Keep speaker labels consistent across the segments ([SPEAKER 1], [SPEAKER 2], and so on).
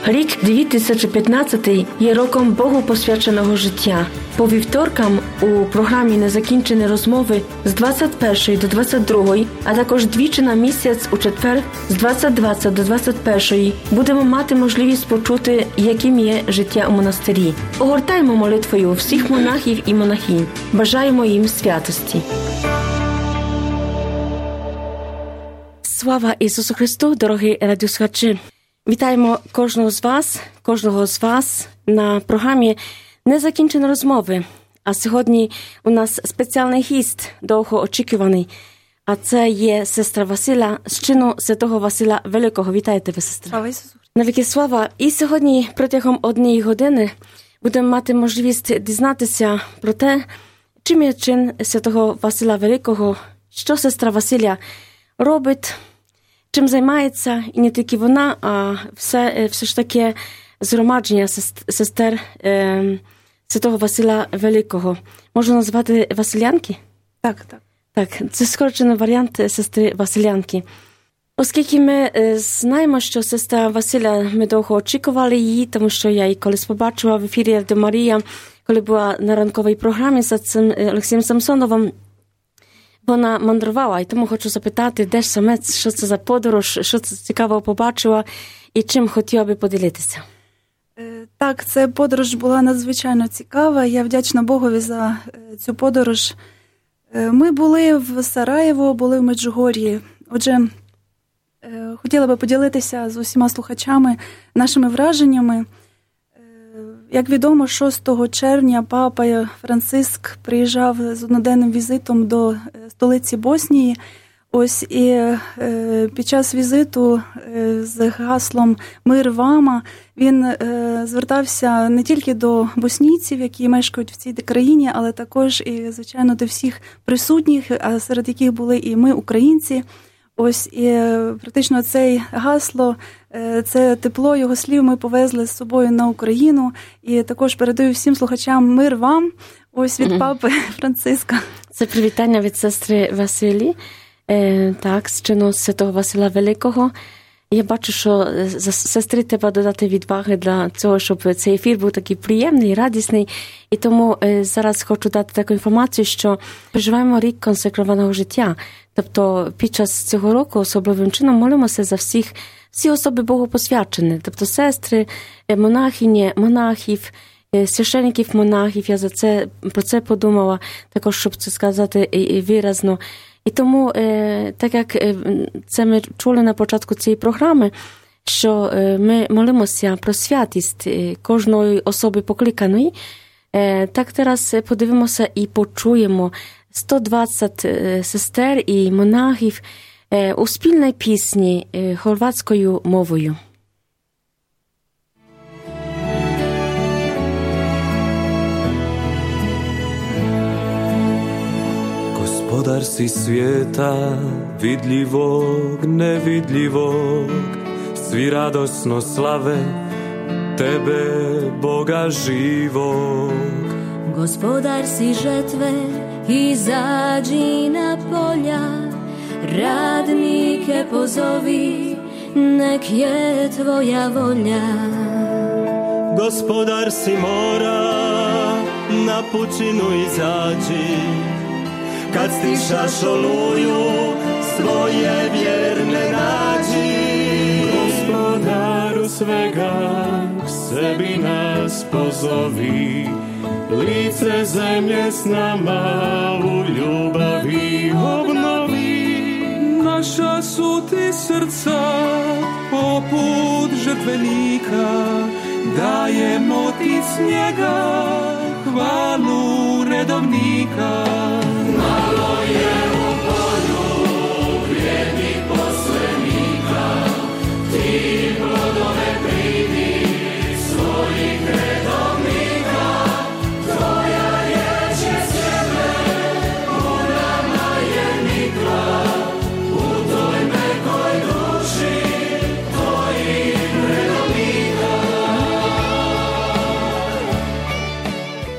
[SPEAKER 1] Рік 2015 є роком Богу посвяченого життя. По вівторкам у програмі «Незакінчені розмови» з 21 до 22, а також двічі на місяць у четвер з 20:20 до 21 будемо мати можливість почути, яким є життя у монастирі. Огортаємо молитвою всіх монахів і монахинь. Бажаємо їм святості. Слава Ісусу Христу, дорогі радіослухачі! Вітаємо кожного з вас на програмі «Незакінчені розмови». А сьогодні у нас спеціальний гість, довгоочікуваний. А це є сестра Василя з чину Святого Василя Великого. Вітайте ви, сестра.
[SPEAKER 2] Слава Ісусу.
[SPEAKER 1] Навіки слава. І сьогодні протягом 1 години будемо мати можливість дізнатися про те, чим є чин Святого Василя Великого, що сестра Василя робить, чим займається, і не тільки вона, а все ж таки згромадження сестер Святого Василя Великого. Можна назвати Василянки?
[SPEAKER 2] Так.
[SPEAKER 1] Так, це скорочений варіант сестри Василянки. Оскільки ми знаємо, що сестра Василя, ми довго очікували її, тому що я її колись побачила в ефірі Радіо Марія, коли була на ранковій програмі з отцем Олексієм Самсоновим. Вона мандрувала, і тому хочу запитати, де ж саме, що це за подорож, що це цікавого побачила і чим хотіла би поділитися.
[SPEAKER 2] Так, ця подорож була надзвичайно цікава. Я вдячна Богові за цю подорож. Ми були в Сараєво, були в Меджугор'ї. Отже, хотіла би поділитися з усіма слухачами нашими враженнями. Як відомо, 6 червня папа Франциск приїжджав з одноденним візитом до столиці Боснії. Ось і під час візиту з гаслом «Мир вам» він звертався не тільки до боснійців, які мешкають в цій країні, але також і, звичайно, до всіх присутніх, а серед яких були і ми, українці. Ось і практично це гасло, це тепло його слів ми повезли з собою на Україну. І також передаю всім слухачам «Мир вам» ось від папи Франциска.
[SPEAKER 1] Це привітання від сестри Василі, так, з чину Святого Василя Великого. Я бачу, що сестри треба додати відваги для цього, щоб цей ефір був такий приємний, радісний. І тому зараз хочу дати таку інформацію, що переживаємо рік консекрованого життя. Тобто під час цього року особливим чином молимося за всі особи Богу посвячені. Тобто сестри, монахині, монахів, священиків, монахів. Я про це подумала, також, щоб це сказати виразно. І тому, так як це ми чули на початку цієї програми, що ми молимося про святість кожної особи покликаної, так зараз подивимося і почуємо 120 сестер і монахів у спільній пісні хорватською мовою.
[SPEAKER 3] Gospodar si svijeta, vidljivog, nevidljivog, svi radosno slave tebe, Boga živog.
[SPEAKER 4] Gospodar si žetve, izađi na polja, radnike pozovi, nek je tvoja volja.
[SPEAKER 5] Gospodar si mora, na pučinu izađi, kad stišaš oluju, svoje vjerne nađi.
[SPEAKER 6] Gospodaru svega, k sebi nas pozovi, lice zemlje s nama u ljubavi obnovi.
[SPEAKER 7] Naša su ti srca poput žrtvenika, dajemo ti s njega hvalu redovnika.
[SPEAKER 6] Malo je u polju vrijednih poslenika, ti plodove primi svojih redovnika. Tvoja riječ je sjeme, u nama je nikla, u toj mekoj duši tvojih redovnika.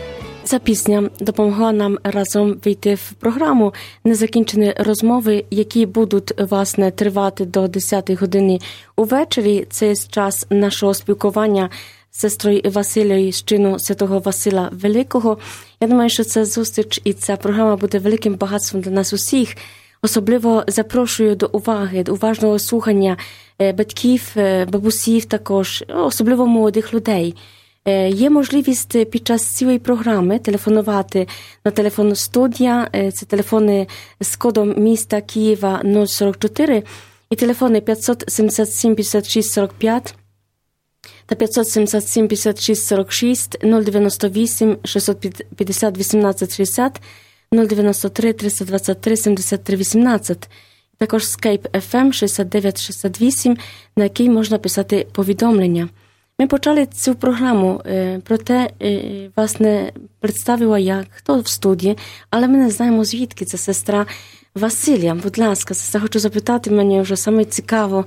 [SPEAKER 1] Ця пісня допомогла нам разом вийти в програму «Незакінчені розмови», які будуть, власне, тривати до 10 години увечері. Це час нашого спілкування з сестрою Василією з чину святого Васила Великого. Я думаю, що ця зустріч і ця програма буде великим багатством для нас усіх. Особливо запрошую до уваги, до уважного слухання батьків, бабусів також, особливо молодих людей. Є можливість під час цілої програми телефонувати на телефон студія, це телефони з кодом міста Києва 044 і телефони 577 56 45 та 577 56 46, 098 650 18 60, 093 323 73 18. Також Skype FM 6968, на який можна писати повідомлення. Ми почали цю програму, проте, власне, представила я, хто в студії, але ми не знаємо, звідки це сестра Василія. Будь ласка, сестра, хочу запитати, мені вже саме цікаво,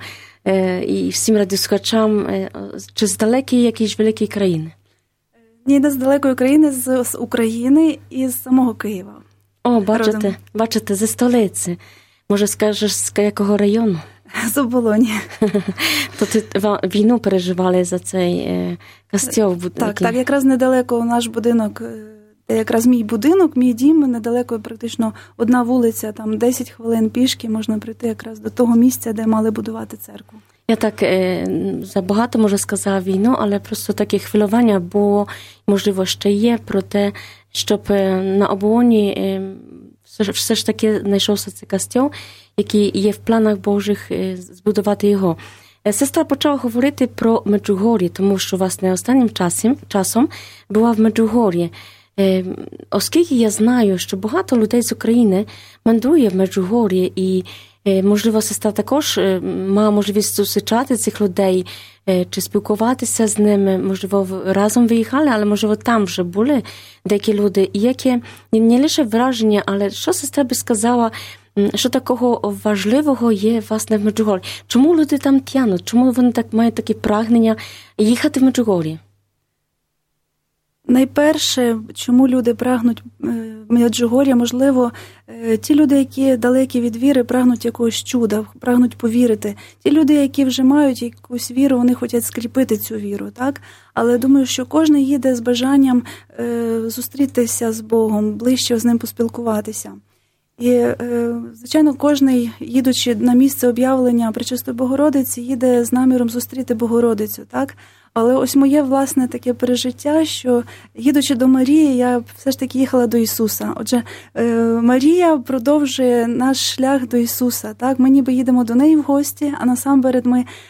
[SPEAKER 1] і всім радіослухачам, чи з далекої якісь великої країни?
[SPEAKER 2] Ні, не з далекої країни, з України і з самого Києва.
[SPEAKER 1] О, бачите, зі столиці. Може, скажеш, з якого району?
[SPEAKER 2] З Оболоні.
[SPEAKER 1] То ти війну переживали за цей костьол?
[SPEAKER 2] Так, якраз недалеко наш будинок, якраз мій будинок, мій дім, недалеко практично одна вулиця, там 10 хвилин пішки можна прийти якраз до того місця, де мали будувати церкву.
[SPEAKER 1] Я так забагато, може, сказала війну, але просто таке хвилювання було, можливо, ще є, про те, щоб на Оболоні все ж таки знайшовся цей костьол, який є в планах Божих збудувати його. Сестра почала говорити про Меджугор'я, тому що, власне, останнім часом була в Меджугор'ї. Оскільки я знаю, що багато людей з України мандрує в Меджугор'ї, і, можливо, сестра також мала можливість зустрічати цих людей, чи спілкуватися з ними, можливо, разом виїхали, але, можливо, там вже були деякі люди. І яке не лише враження, але що сестра би сказала, що такого важливого є, власне, в Меджугор'ї? Чому люди там тянуть? Чому вони так мають такі прагнення їхати в Меджугор'ї?
[SPEAKER 2] Найперше, чому люди прагнуть Меджугор'я, можливо, ті люди, які далекі від віри, прагнуть якогось чуда, прагнуть повірити. Ті люди, які вже мають якусь віру, вони хочуть скріпити цю віру, так? Але думаю, що кожен їде з бажанням зустрітися з Богом, ближче з ним поспілкуватися. І, звичайно, кожен, їдучи на місце об'явлення Пречистої Богородиці, їде з наміром зустріти Богородицю, так? Але ось моє, власне, таке пережиття, що, їдучи до Марії, я все ж таки їхала до Ісуса. Отже, Марія продовжує наш шлях до Ісуса, так? Ми ніби їдемо до неї в гості, а насамперед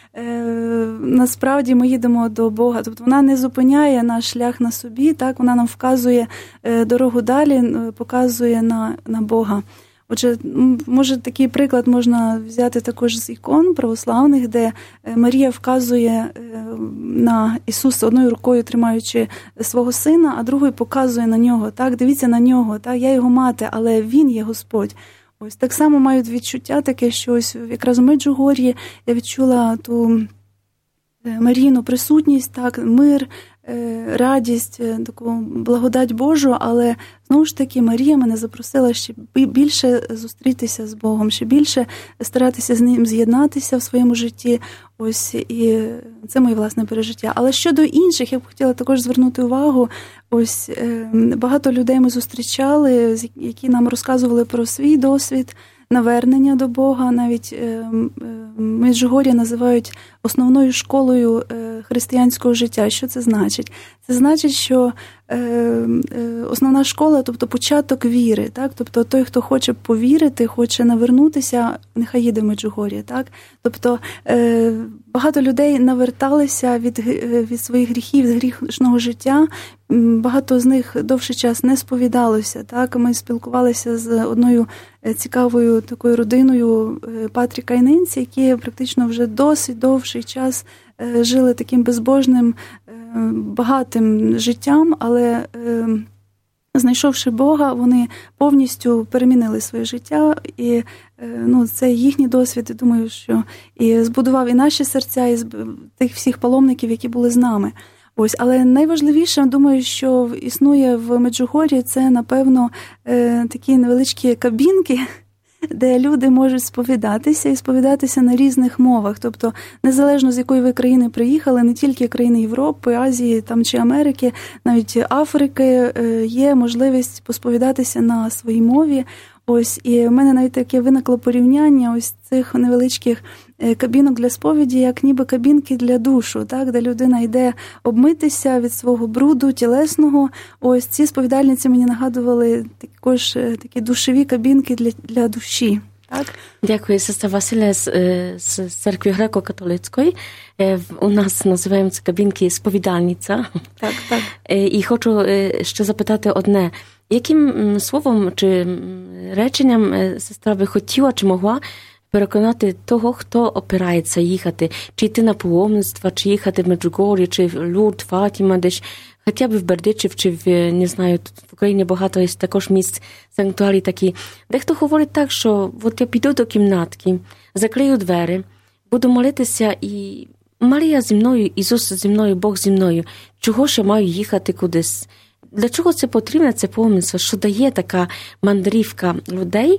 [SPEAKER 2] насправді ми їдемо до Бога. Тобто вона не зупиняє наш шлях на собі, так? Вона нам вказує дорогу далі, показує на Бога. Отже, може, такий приклад можна взяти також з ікон православних, де Марія вказує на Ісуса одною рукою, тримаючи свого сина, а другою показує на нього. Так, дивіться на нього, так, я його мати, але він є Господь. Ось так само мають відчуття таке, що ось якраз у Меджугор'ї я відчула ту Марійну присутність, так, мир, радість, таку благодать Божу, але знову ж таки Марія мене запросила ще більше зустрітися з Богом, ще більше старатися з ним з'єднатися в своєму житті. Ось, і це моє власне пережиття. Але щодо інших, я б хотіла також звернути увагу, ось багато людей ми зустрічали, які нам розказували про свій досвід навернення до Бога. Навіть Меджугор'я називають основною школою християнського життя. Що це значить? Це значить, що основна школа, тобто початок віри, так? Тобто той, хто хоче повірити, хоче навернутися, нехай їде в Меджугор'я, так? Тобто багато людей наверталися від своїх гріхів, з грішного життя. Багато з них довший час не сповідалося, так? Ми спілкувалися з одною цікавою такою родиною Патріка і Ненсі, які практично вже досить довший час жили таким безбожним, багатим життям, але знайшовши Бога, вони повністю перемінили своє життя, і це їхній досвід, думаю, що і збудував і наші серця, і тих всіх паломників, які були з нами. Ось, але найважливіше, думаю, що існує в Меджугор'ї, це, напевно, такі невеличкі кабінки, де люди можуть сповідатися і сповідатися на різних мовах. Тобто, незалежно з якої ви країни приїхали, не тільки країни Європи, Азії там, чи Америки, навіть Африки, є можливість посповідатися на своїй мові. Ось, і в мене навіть таке виникло порівняння ось цих невеличких кабінок для сповіді, як ніби кабінки для душу, так, де людина йде обмитися від свого бруду тілесного. Ось ці сповідальниці мені нагадували також такі душові кабінки для душі. Так?
[SPEAKER 1] Дякую, сестра Василя з церкви греко-католицької. У нас називаємо це кабінки сповідальниця.
[SPEAKER 2] Так, так.
[SPEAKER 1] І хочу ще запитати одне. Яким словом чи реченням сестра би хотіла чи могла переконати того, хто опирається їхати, чи йти на паломництво, чи їхати в Меджугор'я, чи в Лурд, Фатіма, десь, хоча б в Бердичів, чи не знаю, тут в Україні багато є також місць, санктуарій такі. Дехто говорить так, що от я піду до кімнатки, закрию двері, буду молитися і Марія зі мною, Ісус зі мною, Бог зі мною. Чого ж я маю їхати кудись? Для чого це потрібно, це паломництво, що дає така мандрівка людей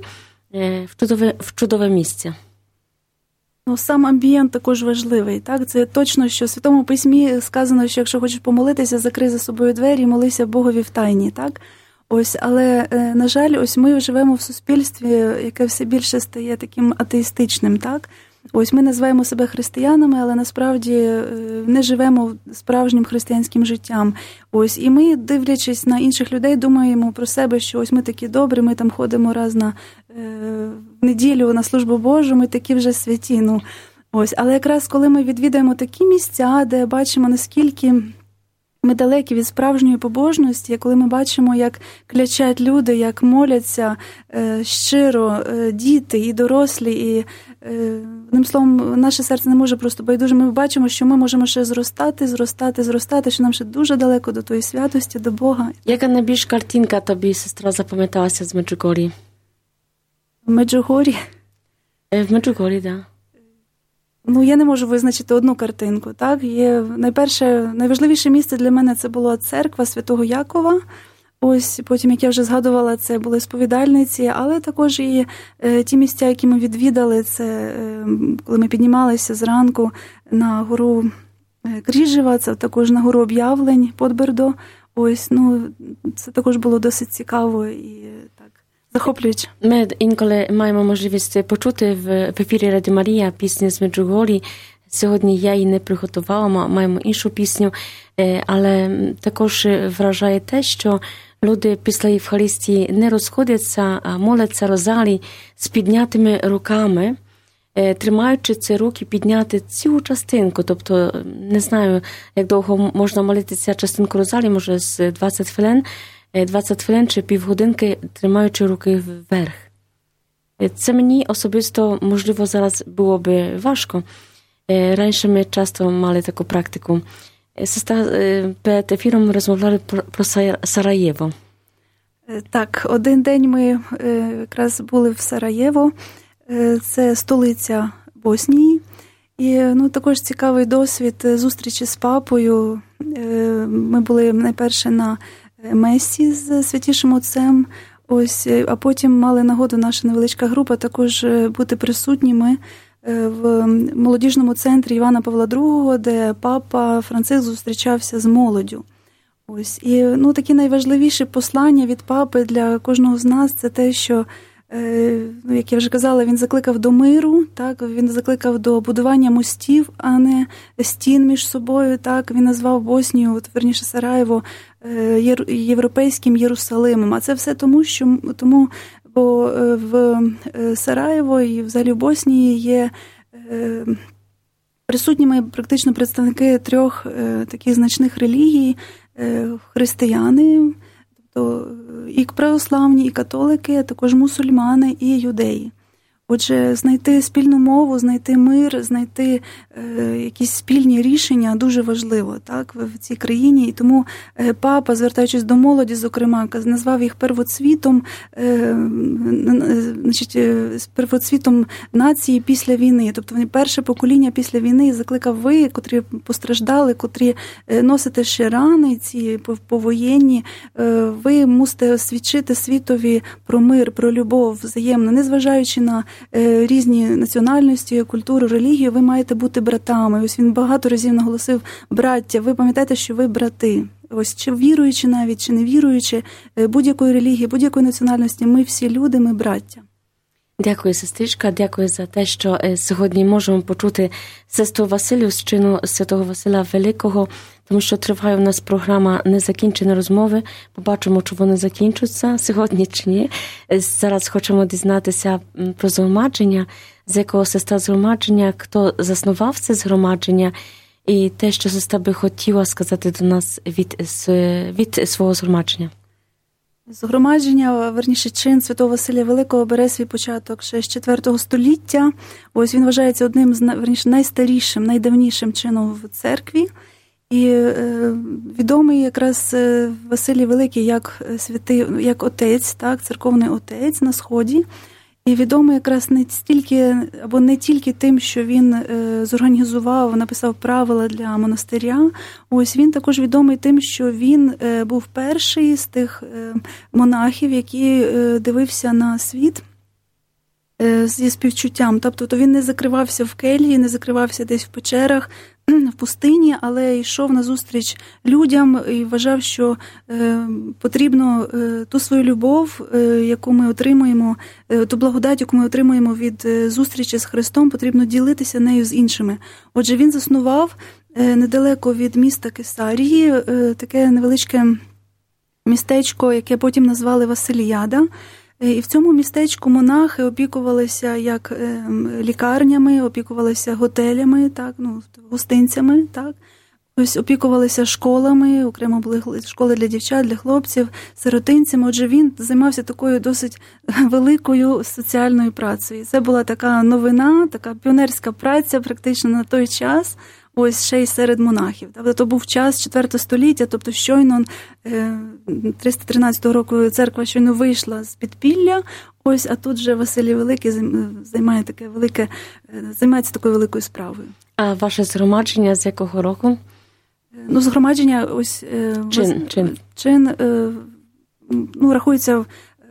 [SPEAKER 1] в чудове місце?
[SPEAKER 2] Ну, сам амбієнт також важливий. Так? Це точно, що в Святому Письмі сказано, що якщо хочеш помолитися, закрий за собою двері і молися Богові в тайні. Так? Ось, але, на жаль, ось ми живемо в суспільстві, яке все більше стає таким атеїстичним. Так? Ось ми називаємо себе християнами, але насправді не живемо справжнім християнським життям. Ось, і ми, дивлячись на інших людей, думаємо про себе, що ось ми такі добрі, ми там ходимо раз в неділю на службу Божу, ми такі вже святі. Ну, ось, але якраз коли ми відвідаємо такі місця, де бачимо, наскільки ми далекі від справжньої побожності, коли ми бачимо, як клячать люди, як моляться щиро діти і дорослі, і, одним словом, наше серце не може просто байдуже. Ми бачимо, що ми можемо ще зростати, що нам ще дуже далеко до тої святості, до Бога.
[SPEAKER 1] Яка найбільш картинка тобі, сестра, запам'яталася з Меджугор'ї?
[SPEAKER 2] В Меджугор'ї?
[SPEAKER 1] В Меджугор'ї, так. Да.
[SPEAKER 2] Ну, я не можу визначити одну картинку, так? Є найважливіше місце для мене це була церква Святого Якова. Ось, потім, як я вже згадувала, це були сповідальниці, але також і ті місця, які ми відвідали, це коли ми піднімалися зранку на гору Кріжева, це також на гору Об'явлень, Подбердо. Ось, ну, це також було досить цікаво і так. Захоплююче.
[SPEAKER 1] Ми інколи маємо можливість почути в ефірі Радіо Марія пісні з Меджугор'ї. Сьогодні я її не приготувала, маємо іншу пісню, але також вражає те, що люди після Євхаристії не розходяться, а моляться розалій з піднятими руками, тримаючи ці руки підняти цілу частинку. Тобто, не знаю, як довго можна молитися частинку розалій, може з 20 хвилин чи півгодинки, тримаючи руки вверх. Це мені особисто, можливо, зараз було би важко. Раніше ми часто мали таку практику. Сестра, перед ефіром розмовляли про Сараєво.
[SPEAKER 2] Так, один день ми якраз були в Сараєво. Це столиця Боснії. І також цікавий досвід зустрічі з папою. Ми були найперше на Мессі з Святішим Отцем, ось, а потім мали нагоду наша невеличка група також бути присутніми в молодіжному центрі Івана Павла II, де папа Франциск зустрічався з молоддю. Ось. І такі найважливіші послання від папи для кожного з нас – це те, що, як я вже казала, він закликав до миру, так? Він закликав до будування мостів, а не стін між собою. Так? Він назвав Боснію, верніше Сараєво, європейським Єрусалимом. А це все тому, бо в Сараєво і взагалі в Боснії є присутніми практично представники трьох таких значних релігій – християни, тобто і православні, і католики, а також мусульмани, і юдеї. Отже, знайти спільну мову, знайти мир, знайти якісь спільні рішення дуже важливо, так, в цій країні. І тому папа, звертаючись до молоді, зокрема, назвав їх первоцвітом, первоцвітом нації після війни. Тобто вони перше покоління після війни, і закликав ви, котрі постраждали, котрі носите ще рани ці повоєнні, ви мусите свідчити світові про мир, про любов взаємно, незважаючи на різні національності, культуру, релігію, ви маєте бути братами. Ось він багато разів наголосив: браття, ви пам'ятаєте, що ви брати. Ось чи віруючи навіть, чи не віруючи, будь-якої релігії, будь-якої національності, ми всі люди, ми браття.
[SPEAKER 1] Дякую, сестричка, дякую за те, що сьогодні можемо почути сестру Василію з чину святого Василя Великого, тому що триває у нас програма «Незакінчені розмови». Побачимо, чи вони закінчуються сьогодні чи ні. Зараз хочемо дізнатися про згромадження, з якого сестра згромадження, хто заснував це згромадження, і те, що сестра би хотіла сказати до нас від свого згромадження.
[SPEAKER 2] Згромадження, верніше, чин святого Василія Великого бере свій початок ще з 4 століття. Ось він вважається одним з найстарішим, найдавнішим чином в церкві. І відомий якраз Василій Великий як отець, так, церковний отець на Сході. І відомий якраз не тільки тим, що він зорганізував, написав правила для монастиря. Ось він також відомий тим, що він був перший з тих монахів, який дивився на світ зі співчуттям. Тобто він не закривався в кельї, не закривався десь в печерах, в пустині, але йшов назустріч людям і вважав, що потрібно ту свою любов, яку ми отримуємо, ту благодать, яку ми отримуємо від зустрічі з Христом, потрібно ділитися нею з іншими. Отже, він заснував недалеко від міста Кесарії таке невеличке містечко, яке потім назвали Василіяда. І в цьому містечку монахи опікувалися як лікарнями, опікувалися готелями, так, гостинцями, так. Ось опікувалися школами, окремо були школи для дівчат, для хлопців, сиротинцями. Отже, він займався такою досить великою соціальною працею. Це була така новина, така піонерська праця практично на той час, ось ще й серед монахів. Тобто то був час 4 століття, тобто щойно 313 року церква щойно вийшла з підпілля, ось, а тут же Василій Великий займається такою великою справою.
[SPEAKER 1] А ваше згромадження з якого року?
[SPEAKER 2] Згромадження ось... Чин рахується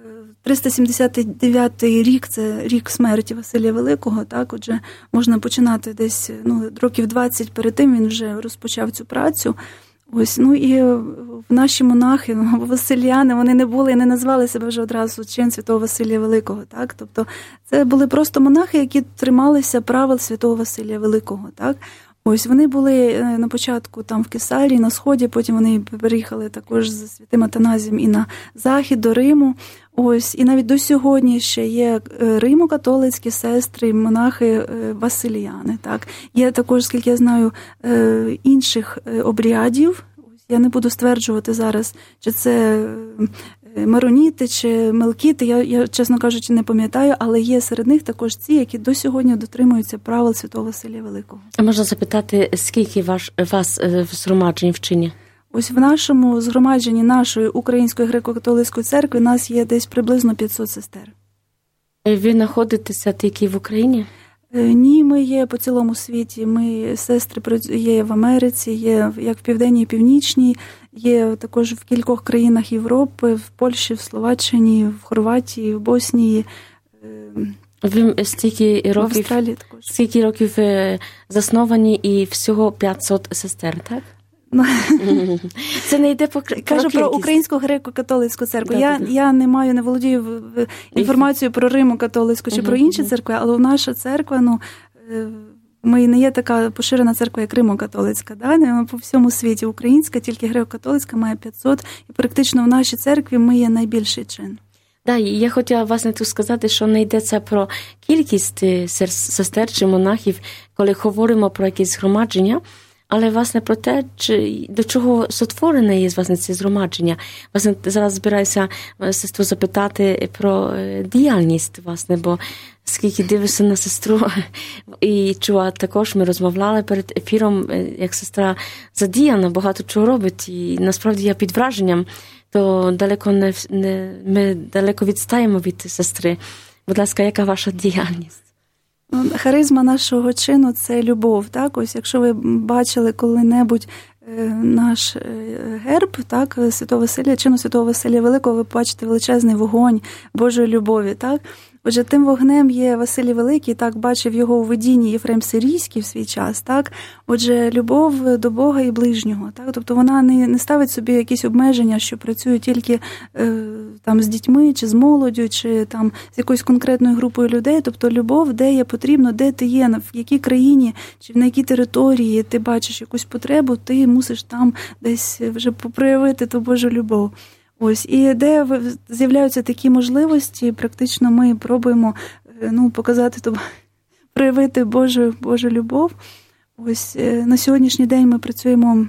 [SPEAKER 2] 379 рік, це рік смерті Василія Великого, так, отже, можна починати десь, років 20 перед тим він вже розпочав цю працю. Ось, і наші монахи, василіяни, вони не назвали себе вже одразу чин святого Василія Великого, так, тобто це були просто монахи, які трималися правил святого Василія Великого, так. Ось вони були на початку там в Кесарії, на Сході, потім вони переїхали також з святим Атаназієм і на Захід, до Риму. Ось, і навіть до сьогодні ще є римо-католицькі сестри, монахи василіяни, так. Є також, скільки я знаю, інших обрядів. Я не буду стверджувати зараз, чи це мароніти, чи мелкіти, я, чесно кажучи, не пам'ятаю, але є серед них також ці, які до сьогодні дотримуються правил святого Василія Великого.
[SPEAKER 1] А можна запитати, скільки вас в згромадженні в чині?
[SPEAKER 2] Ось в нашому згромадженні нашої Української греко-католицької церкви нас є десь приблизно 500 сестер.
[SPEAKER 1] Ви знаходитеся тільки в Україні?
[SPEAKER 2] Ні, ми є по цілому світі. Ми, сестри, є в Америці, є як в Південній і Північній, є також в кількох країнах Європи, в Польщі, в Словаччині, в Хорватії, в Боснії,
[SPEAKER 1] ви
[SPEAKER 2] в Австралії також.
[SPEAKER 1] Скільки років засновані і всього 500 сестер, так? Це не йде по
[SPEAKER 2] кажу про Українську греко-католицьку церкву. Я не володію інформацією про Римо-католицьку чи про інші церкви, але наша церква, ми не є така поширена церква, як Римо-католицька. Да? По всьому світі українська, тільки греко-католицька має 500, і практично в нашій церкві ми є найбільший чин.
[SPEAKER 1] Да, я хотіла, власне, тут сказати, що не йдеться про кількість сестер чи монахів, коли говоримо про якісь згромадження, але, власне, про те, до чого сотворене є, власне, це згромадження. Власне, зараз збираюся сестру запитати про діяльність, власне, бо скільки дивишся на сестру і чула також, ми розмовляли перед ефіром, як сестра задіяна, багато чого робить, і насправді я під враженням, то ми далеко відстаємо від сестри. Будь ласка, яка ваша діяльність?
[SPEAKER 2] Харизма нашого чину – це любов. Так? Ось, якщо ви бачили коли-небудь наш герб, так, чину Святого Василія Великого, ви бачите величезний вогонь Божої любові. Так? Отже, тим вогнем є Василій Великий, так, бачив його у видінні Єфрем Сирійський в свій час. Так? Отже, любов до Бога і ближнього. Так? Тобто вона не ставить собі якісь обмеження, що працює тільки там, з дітьми, чи з молоддю, чи там, з якоюсь конкретною групою людей. Тобто любов, де є потрібно, де ти є, в якій країні, чи на якій території ти бачиш якусь потребу, ти мусиш там десь вже проявити ту Божу любов. Ось, і де з'являються такі можливості, практично ми пробуємо показати, проявити Божу любов. Ось, на сьогоднішній день ми працюємо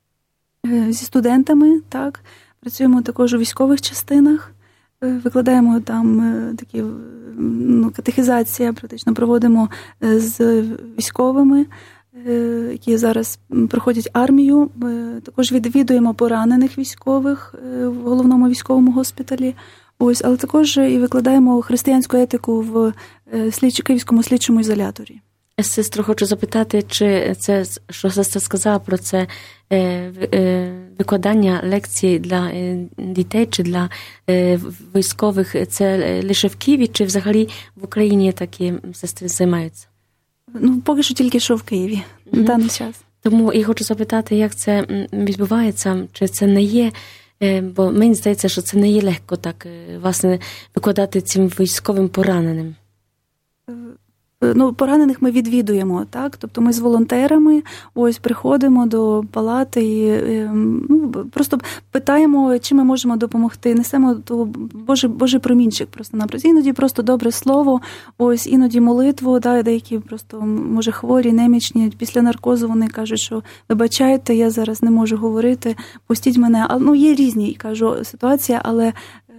[SPEAKER 2] зі студентами, так, працюємо також у військових частинах, викладаємо там такі, катехізація, практично проводимо з військовими, які зараз проходять армію. Також відвідуємо поранених військових в головному військовому госпіталі. Ось, але також і викладаємо християнську етику в Київському слідчому ізоляторі.
[SPEAKER 1] Сестру, хочу запитати, чи це, що сестра сказала про це, викладання лекцій для дітей чи для військових, це лише в Києві, чи взагалі в Україні такі сестри займаються?
[SPEAKER 2] Поки що тільки що в Києві на даний час.
[SPEAKER 1] Тому і хочу запитати, як це відбувається, чи це не є, бо мені здається, що це не є легко так, власне, викладати цим військовим пораненим.
[SPEAKER 2] Поранених ми відвідуємо, так? Тобто ми з волонтерами ось приходимо до палати і просто питаємо, чим ми можемо допомогти. Несемо Божий промінчик просто-напросто. Іноді просто добре слово, ось іноді молитву, да, деякі просто, може, хворі, немічні, після наркозу вони кажуть, що вибачайте, я зараз не можу говорити, пустіть мене. Є різні, кажу, ситуації, але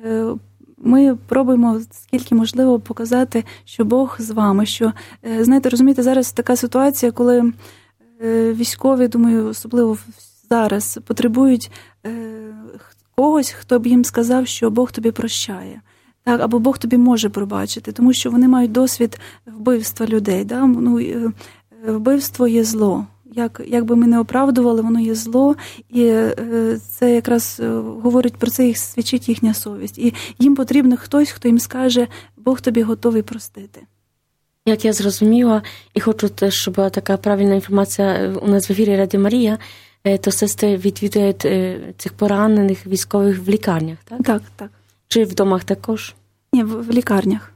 [SPEAKER 2] ми пробуємо, скільки можливо, показати, що Бог з вами, що, знаєте, розумієте, зараз така ситуація, коли військові, думаю, особливо зараз, потребують когось, хто б їм сказав, що Бог тобі прощає, так, або Бог тобі може пробачити, тому що вони мають досвід вбивства людей. Да? Вбивство є зло. Як би ми не оправдували, воно є зло, і це якраз говорить про це, їх свідчить їхня совість. І їм потрібен хтось, хто їм скаже, Бог тобі готовий простити.
[SPEAKER 1] Як я зрозуміла, і хочу теж, щоб була така правильна інформація у нас в ефірі Радіо Марія, то сестри відвідують цих поранених військових в лікарнях, так?
[SPEAKER 2] Так.
[SPEAKER 1] Чи в домах також?
[SPEAKER 2] Ні, в лікарнях.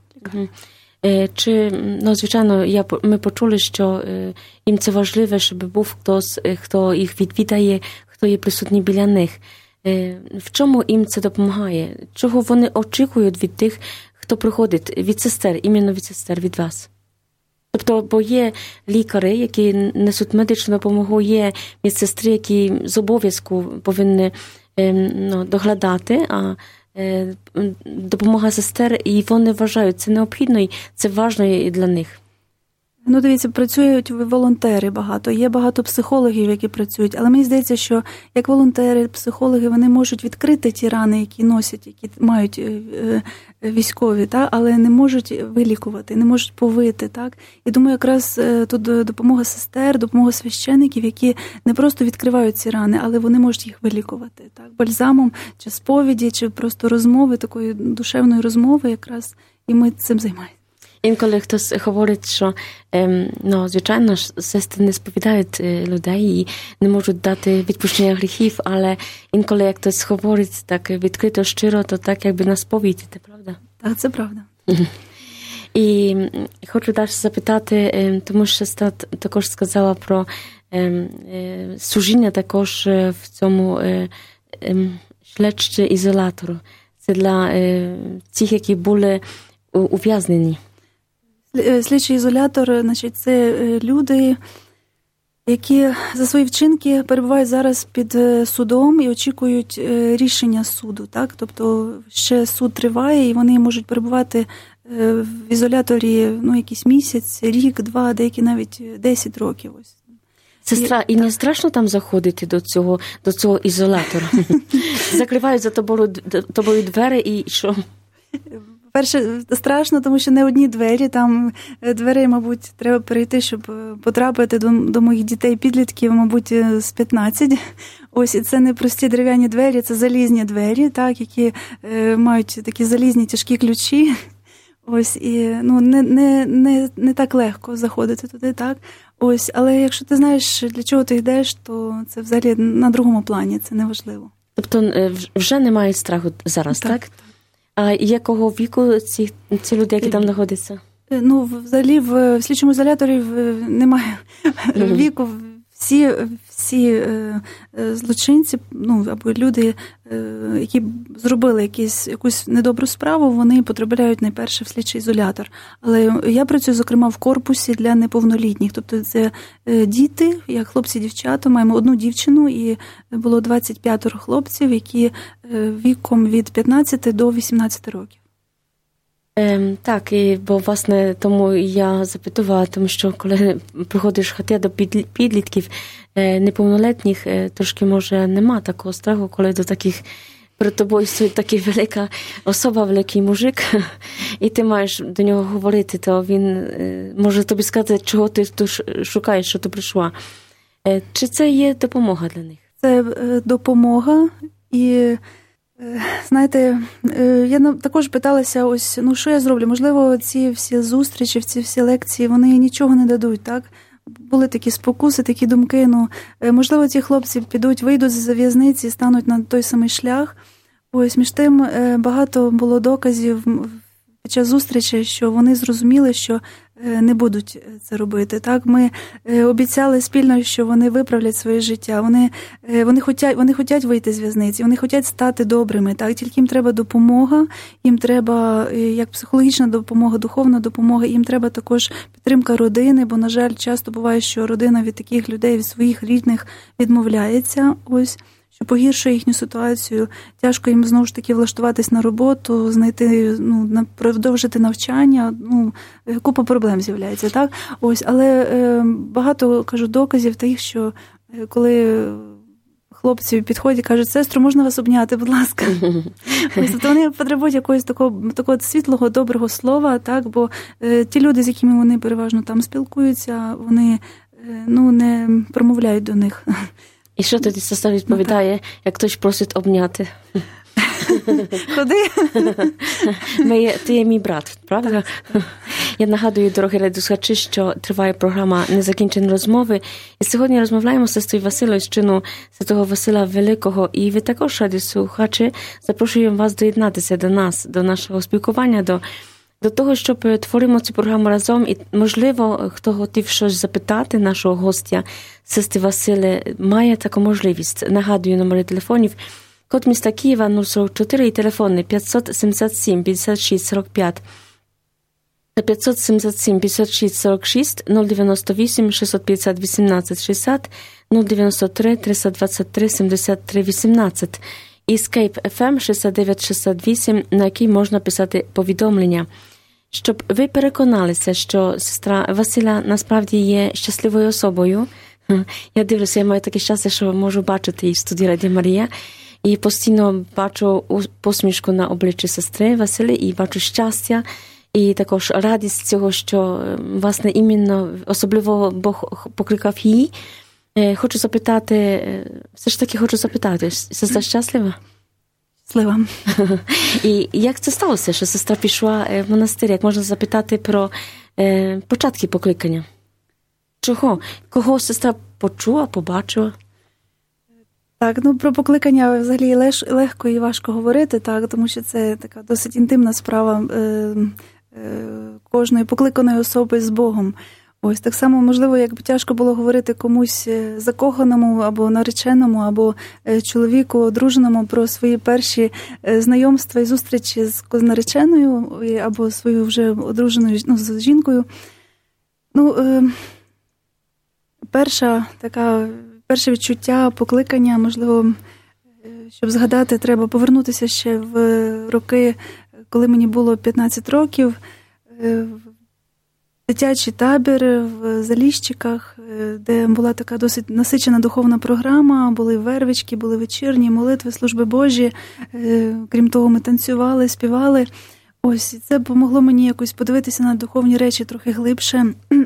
[SPEAKER 1] Чи, звичайно, ми почули, що їм це важливо, щоб був хтось, хто їх відвідає, хто є присутній біля них. В чому їм це допомагає? Чого вони очікують від тих, хто приходить, від сестер, іменно від сестер, від вас? Тобто, бо є лікарі, які несуть медичну допомогу, є медсестри, які з обов'язку повинні доглядати, а допомога сестер, і вони вважають це необхідно, і це важливо і для них.
[SPEAKER 2] Дивіться, працюють волонтери багато, є багато психологів, які працюють, але мені здається, що як волонтери, психологи, вони можуть відкрити ті рани, які носять, які мають військові, так? Але не можуть вилікувати, не можуть повити. Так? І думаю, якраз тут допомога сестер, допомога священиків, які не просто відкривають ці рани, але вони можуть їх вилікувати. Так? Бальзамом, чи сповіді, чи просто розмови, такої душевної розмови якраз, і ми цим займаємося.
[SPEAKER 1] Інколи хтось говорить, що, звичайно, сестри не сповідають людей і не можуть дати відпущення гріхів, але інколи, як хтось говорить так відкрито, щиро, то так якби на сповіді, це правда?
[SPEAKER 2] Так, це правда.
[SPEAKER 1] І хочу далі запитати, тому що сестра також сказала про служіння також в цьому śledczy ізолятору. Це для тих, які були ув'язнені.
[SPEAKER 2] Слідчий ізолятор, значить, це люди, які за свої вчинки перебувають зараз під судом і очікують рішення суду. Так? Тобто ще суд триває, і вони можуть перебувати в ізоляторі якийсь місяць, рік, два, деякі навіть 10 років. Ось.
[SPEAKER 1] Сестра, і не страшно там заходити до цього ізолятора? Закривають за тобою двері і що?
[SPEAKER 2] Перше, страшно, тому що не одні двері, там дверей, мабуть, треба перейти, щоб потрапити до моїх дітей-підлітків, мабуть, з 15. Ось, і це не прості дерев'яні двері, це залізні двері, так, які мають такі залізні тяжкі ключі. Ось, і не так легко заходити туди, так. Ось, але якщо ти знаєш, для чого ти йдеш, то це взагалі на другому плані, це неважливо.
[SPEAKER 1] Тобто вже немає страху зараз, так? А якого віку ці люди, які там знаходяться?
[SPEAKER 2] Взагалі в слідчому ізоляторі немає віку. Всі злочинці, або люди, які зробили якусь недобру справу, вони потрапляють найперше в слідчий ізолятор. Але я працюю, зокрема, в корпусі для неповнолітніх. Тобто це діти, як хлопці-дівчата. Маємо одну дівчину, і було 25 хлопців, які віком від 15 до 18 років.
[SPEAKER 1] Так, бо, власне, тому я запитувала, тому що коли приходиш хати до підлітків неповнолітніх, трошки, може, нема такого страху, коли до таких перед тобою стоїть така велика особа, великий мужик, і ти маєш до нього говорити, то він може тобі сказати, чого ти тут шукаєш, що ти прийшла. Чи це є допомога для них?
[SPEAKER 2] Це допомога, і знаєте, я також питалася, ось, що я зроблю? Можливо, ці всі зустрічі, ці всі лекції, вони нічого не дадуть, так? Були такі спокуси, такі думки, можливо, ці хлопці вийдуть з в'язниці, стануть на той самий шлях. Ось, між тим, багато було доказів під час зустрічі, що вони зрозуміли, що не будуть це робити. Так, ми обіцяли спільно, що вони виправлять своє життя. Вони хочуть вийти з в'язниці, вони хочуть стати добрими. Так, тільки їм треба допомога, їм треба як психологічна допомога, духовна допомога, їм треба також підтримка родини, бо, на жаль, часто буває, що родина від таких людей, від своїх рідних відмовляється. Ось. Що погіршує їхню ситуацію, тяжко їм знову ж таки влаштуватись на роботу, знайти, продовжити навчання, купа проблем з'являється, так? Ось, але багато, кажу, доказів тих, що коли хлопці підходять і кажуть, сестру, можна вас обняти, будь ласка. Ось, тобто вони потребують якогось такого світлого, доброго слова, так? Бо ті люди, з якими вони переважно там спілкуються, вони не промовляють до них.
[SPEAKER 1] І що тоді сестра відповідає, як хтось просить обняти?
[SPEAKER 2] Ходи.
[SPEAKER 1] Ти є мій брат, правда? Я нагадую, дорогі радіослухачі, що триває програма «Незакінчені розмови». І сьогодні розмовляємо з сестрою Василою, з чину святого Васила Великого. І ви також, радіослухачі, запрошуємо вас доєднатися до нас, до нашого спілкування, до того, щоб творимо цю програму разом, і, можливо, хто хотів щось запитати нашого гостя, сестри Васили, має таку можливість. Нагадую номери телефонів. Код міста Києва 044 і телефони 577 56 45 та 577 56 46, 098 650 18 60, 093 323 73 18 і Skype FM 6968, на який можна писати повідомлення. Щоб ви переконалися, що сестра Василя насправді є щасливою особою. Я дивлюся, я маю таке щастя, що можу бачити її в студії Радіо Марія. І постійно бачу посмішку на обличчі сестри Василі, і бачу щастя, і також радість цього, що, власне, іменно особливо Бог покликав її. Хочу запитати, сестра щаслива?
[SPEAKER 2] Щаслива.
[SPEAKER 1] І як це сталося, що сестра пішла в монастир? Як можна запитати про початки покликання? Чого? Кого сестра почула, побачила?
[SPEAKER 2] Так, про покликання взагалі легко і важко говорити, так, тому що це така досить інтимна справа кожної покликаної особи з Богом. Ось так само, можливо, якби тяжко було говорити комусь закоханому або нареченому, або чоловіку одруженому про свої перші знайомства і зустрічі з нареченою або свою вже одруженою з жінкою. перше відчуття, покликання, можливо, щоб згадати, треба повернутися ще в роки, коли мені було 15 років, в дитячий табір в Заліщиках, де була така досить насичена духовна програма, були вервички, були вечірні молитви, служби Божі. Крім того, ми танцювали, співали. Ось, і це допомогло мені якось подивитися на духовні речі трохи глибше.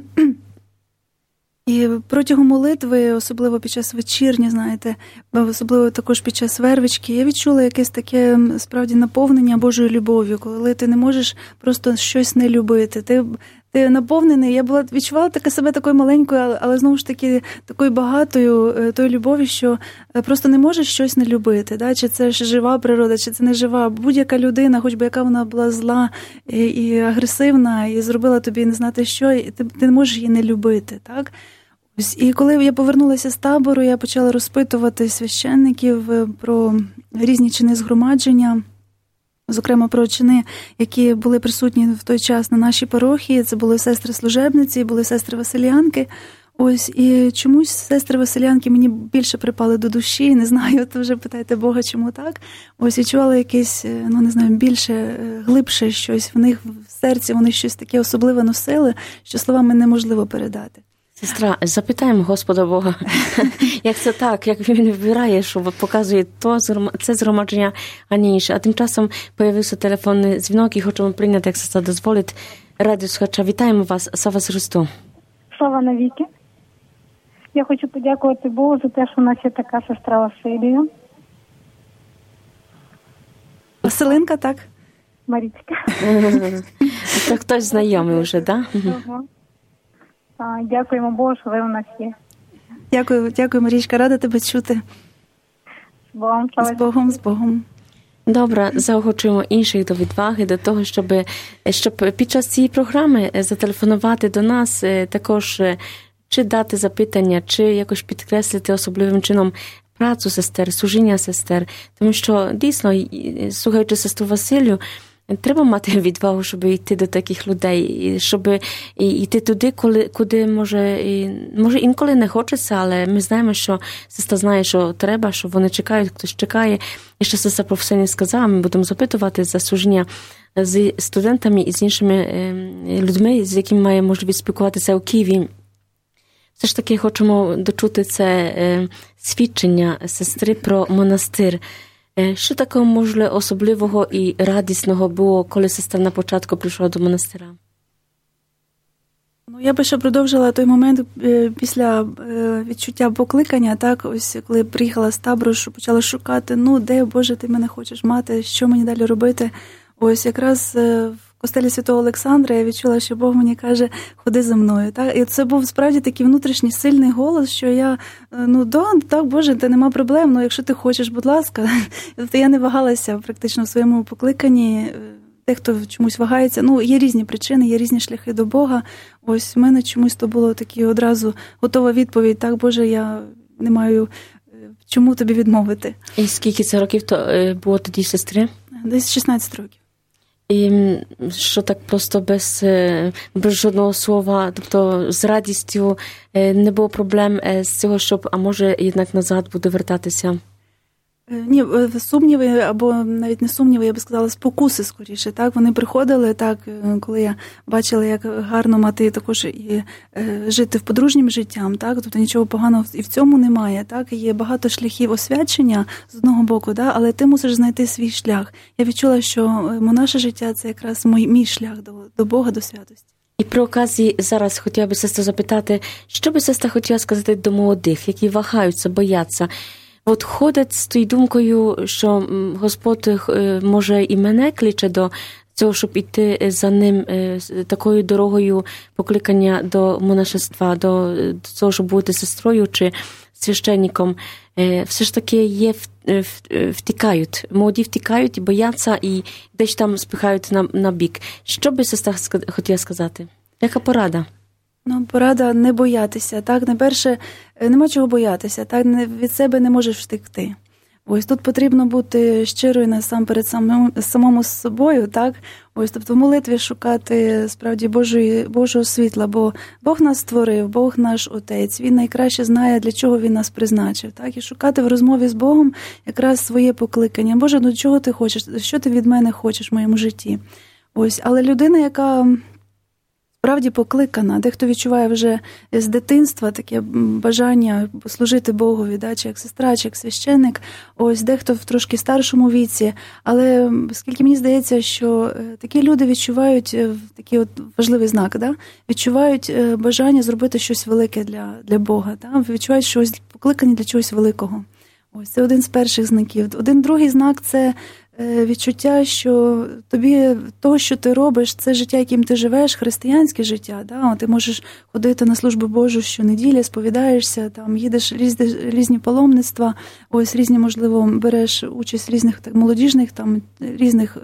[SPEAKER 2] І протягом молитви, особливо під час вечірні, знаєте, особливо також під час вервички, я відчула якесь таке, справді, наповнення Божою любов'ю, коли ти не можеш просто щось не любити. Ти наповнений. Я відчувала себе такою маленькою, але знову ж таки такою багатою тою любов'ю, що просто не можеш щось не любити. Да? Чи це ж жива природа, чи це не жива. Будь-яка людина, хоч би яка вона була зла і агресивна, і зробила тобі не знати що, і ти не можеш її не любити. Так? І коли я повернулася з табору, я почала розпитувати священників про різні чини згромадження, зокрема про чини, які були присутні в той час на нашій парохії. Це були сестри-служебниці, були сестри Василянки. Ось, і чомусь сестри Василянки мені більше припали до душі, не знаю, то вже питайте Бога, чому так. Ось, відчувала якесь, не знаю, більше, глибше щось в них в серці, вони щось таке особливе носили, що словами неможливо передати.
[SPEAKER 1] Сестра, запитаємо Господа Бога, як це так, як він вибирає, що показує це згромадження, а не інше. А тим часом появився телефонний дзвінок і хочемо прийняти, як сестра дозволить, радіослухача. Вітаємо вас, слава Христу.
[SPEAKER 8] Слава навіки. Я хочу подякувати Богу за те, що у нас є така сестра Василія.
[SPEAKER 2] Василинка, так?
[SPEAKER 8] Марічка.
[SPEAKER 1] Це хтось знайомий вже, так?
[SPEAKER 8] Дякуємо Богу, що ви у нас є.
[SPEAKER 2] Дякую, Марічка, рада тебе чути.
[SPEAKER 8] З Богом, слава.
[SPEAKER 2] З Богом, з Богом.
[SPEAKER 1] Добре, заохочуємо інших до відваги, до того, щоб під час цієї програми зателефонувати до нас, також чи дати запитання, чи якось підкреслити особливим чином працю сестер, служіння сестер. Тому що, дійсно, слухаючи сестру Василію, треба мати відвагу, щоб йти до таких людей, щоб йти туди, куди може інколи не хочеться, але ми знаємо, що сестра знає, що треба, що вони чекають, хтось чекає. І ще сестра професійно сказала, ми будемо запитувати за служіння з студентами і з іншими людьми, з якими має можливість спілкуватися у Києві. Все ж таки хочемо дочути це свідчення сестри про монастир. Що такого, можливо, особливого і радісного було, коли сестра на початку прийшла до монастира?
[SPEAKER 2] Я би ще продовжила той момент після відчуття покликання, так, ось коли приїхала з табору, що почала шукати, де, Боже, ти мене хочеш мати, що мені далі робити. Ось якраз в костелі Святого Олександра я відчула, що Бог мені каже, ходи за мною. Так? І це був справді такий внутрішній сильний голос, що я, так, Боже, та нема проблем, якщо ти хочеш, будь ласка. Тобто я не вагалася практично в своєму покликанні. Дехто чомусь вагається. Є різні причини, є різні шляхи до Бога. Ось в мене чомусь то було такі одразу готова відповідь. Так, Боже, я не маю чому тобі відмовити.
[SPEAKER 1] І скільки це років було тоді сестри?
[SPEAKER 2] Десь 16 років.
[SPEAKER 1] І що так просто без жодного слова, тобто з радістю не було проблем з цього, щоб, а може, jednak назад буде вертатися?
[SPEAKER 2] Ні, сумніви, або навіть не сумніви, я би сказала, спокуси скоріше. Так, вони приходили, так, коли я бачила, як гарно мати також і жити в подружнім життям, так, тобто нічого поганого і в цьому немає, так, є багато шляхів освячення з одного боку, да, але ти мусиш знайти свій шлях. Я відчула, що наше життя – це якраз мій шлях до Бога, до святості.
[SPEAKER 1] І при оказії зараз хотіла би сестра запитати, що би сестра хотіла сказати до молодих, які вагаються, бояться, от ходять з тією думкою, що Господь може і мене кличе до цього, щоб іти за ним такою дорогою покликання до монашества, до того, щоб бути сестрою чи священником. Все ж таки втікають, молоді втікають, бояться і десь там спихають на бік. Що би сестра хотіла сказати? Яка порада?
[SPEAKER 2] Порада не боятися. Так, найперше, нема чого боятися. Так, від себе не можеш втекти. Ось тут потрібно бути щирою насамперед самому з собою, так? Ось, тобто в молитві шукати справді Божого світла, бо Бог нас створив, Бог наш Отець, Він найкраще знає, для чого Він нас призначив, так? І шукати в розмові з Богом якраз своє покликання. Боже, ну чого ти хочеш? Що ти від мене хочеш в моєму житті? Ось, але людина, яка справді покликана, дехто відчуває вже з дитинства таке бажання служити Богові, да, чи як сестра, чи як священник, ось дехто в трошки старшому віці, але скільки мені здається, що такі люди відчувають такий от важливий знак, да, відчувають бажання зробити щось велике для Бога, да, відчувають щось покликані для чогось великого. Ось це один з перших знаків. Один другий знак – це відчуття, що тобі того, що ти робиш, це життя, яким ти живеш, християнське життя. Да? Ти можеш ходити на службу Божу щонеділі, сповідаєшся, там, їдеш різні паломництва, ось різні, можливо, береш участь в різних так, молодіжних, там, різних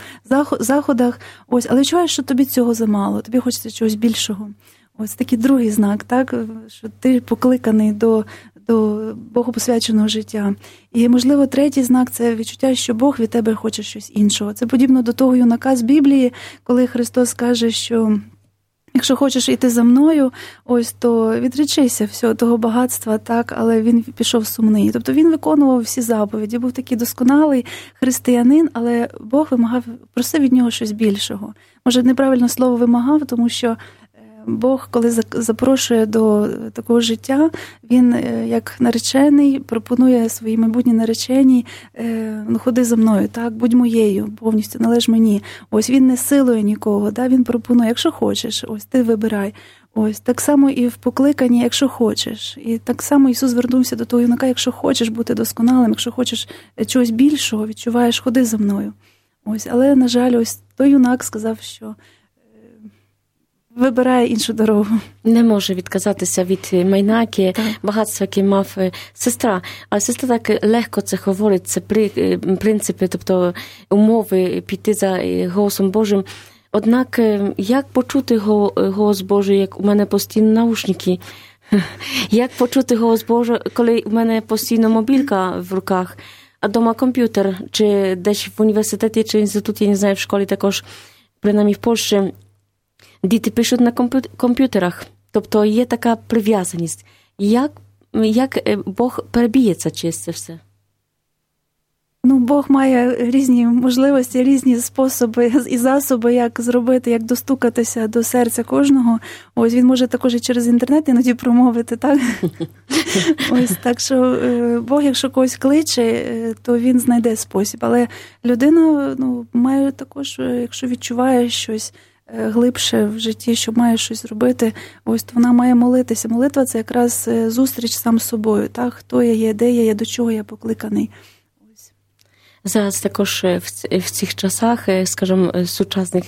[SPEAKER 2] заходах, ось, але відчуваєш, що тобі цього замало, тобі хочеться чогось більшого. Ось такий другий знак, так? Що ти покликаний до богопосвяченого життя. І, можливо, третій знак – це відчуття, що Бог від тебе хоче щось іншого. Це подібно до того юнака з Біблії, коли Христос каже, що якщо хочеш йти за мною, ось, то відречися всього того багатства, так, але він пішов сумний. Тобто він виконував всі заповіді, був такий досконалий християнин, але Бог просив від нього щось більшого. Може, неправильно слово вимагав, тому що Бог, коли запрошує до такого життя, Він, як наречений, пропонує своїй майбутній нареченій: ходи за мною, так, будь моєю, повністю належ мені. Ось він не силує нікого, да, він пропонує, якщо хочеш, ось ти вибирай. Ось так само і в покликанні, якщо хочеш. І так само Ісус звернувся до того юнака: якщо хочеш бути досконалим, якщо хочеш чогось більшого, відчуваєш, ходи за мною. Ось, але, на жаль, ось той юнак сказав, що вибирає іншу дорогу.
[SPEAKER 1] Не може відказатися від майна, багатства, яке мав сестра. А сестра так легко це говорить, це принципи, тобто умови піти за голосом Божим. Однак, як почути голос Божий, як у мене постійно наушники? Як почути голос Божий, коли у мене постійно мобілька в руках, а дома комп'ютер, чи десь в університеті, чи інституті, я не знаю, в школі також, принаймні в Польщі, діти пишуть на комп'ютерах. Тобто є така прив'язаність. Як Бог переб'ється через це все?
[SPEAKER 2] Ну, Бог має різні можливості, різні способи і засоби, як зробити, як достукатися до серця кожного. Ось він може також і через інтернет іноді промовити, так? Ось, так що Бог, якщо когось кличе, то він знайде спосіб. Але людина, має також, якщо відчуває щось глибше в житті, що має щось робити, ось, то вона має молитися. Молитва – це якраз зустріч сам з собою, так? Хто я є, де я є, до чого я покликаний. Ось.
[SPEAKER 1] Зараз також в цих часах, скажімо, сучасних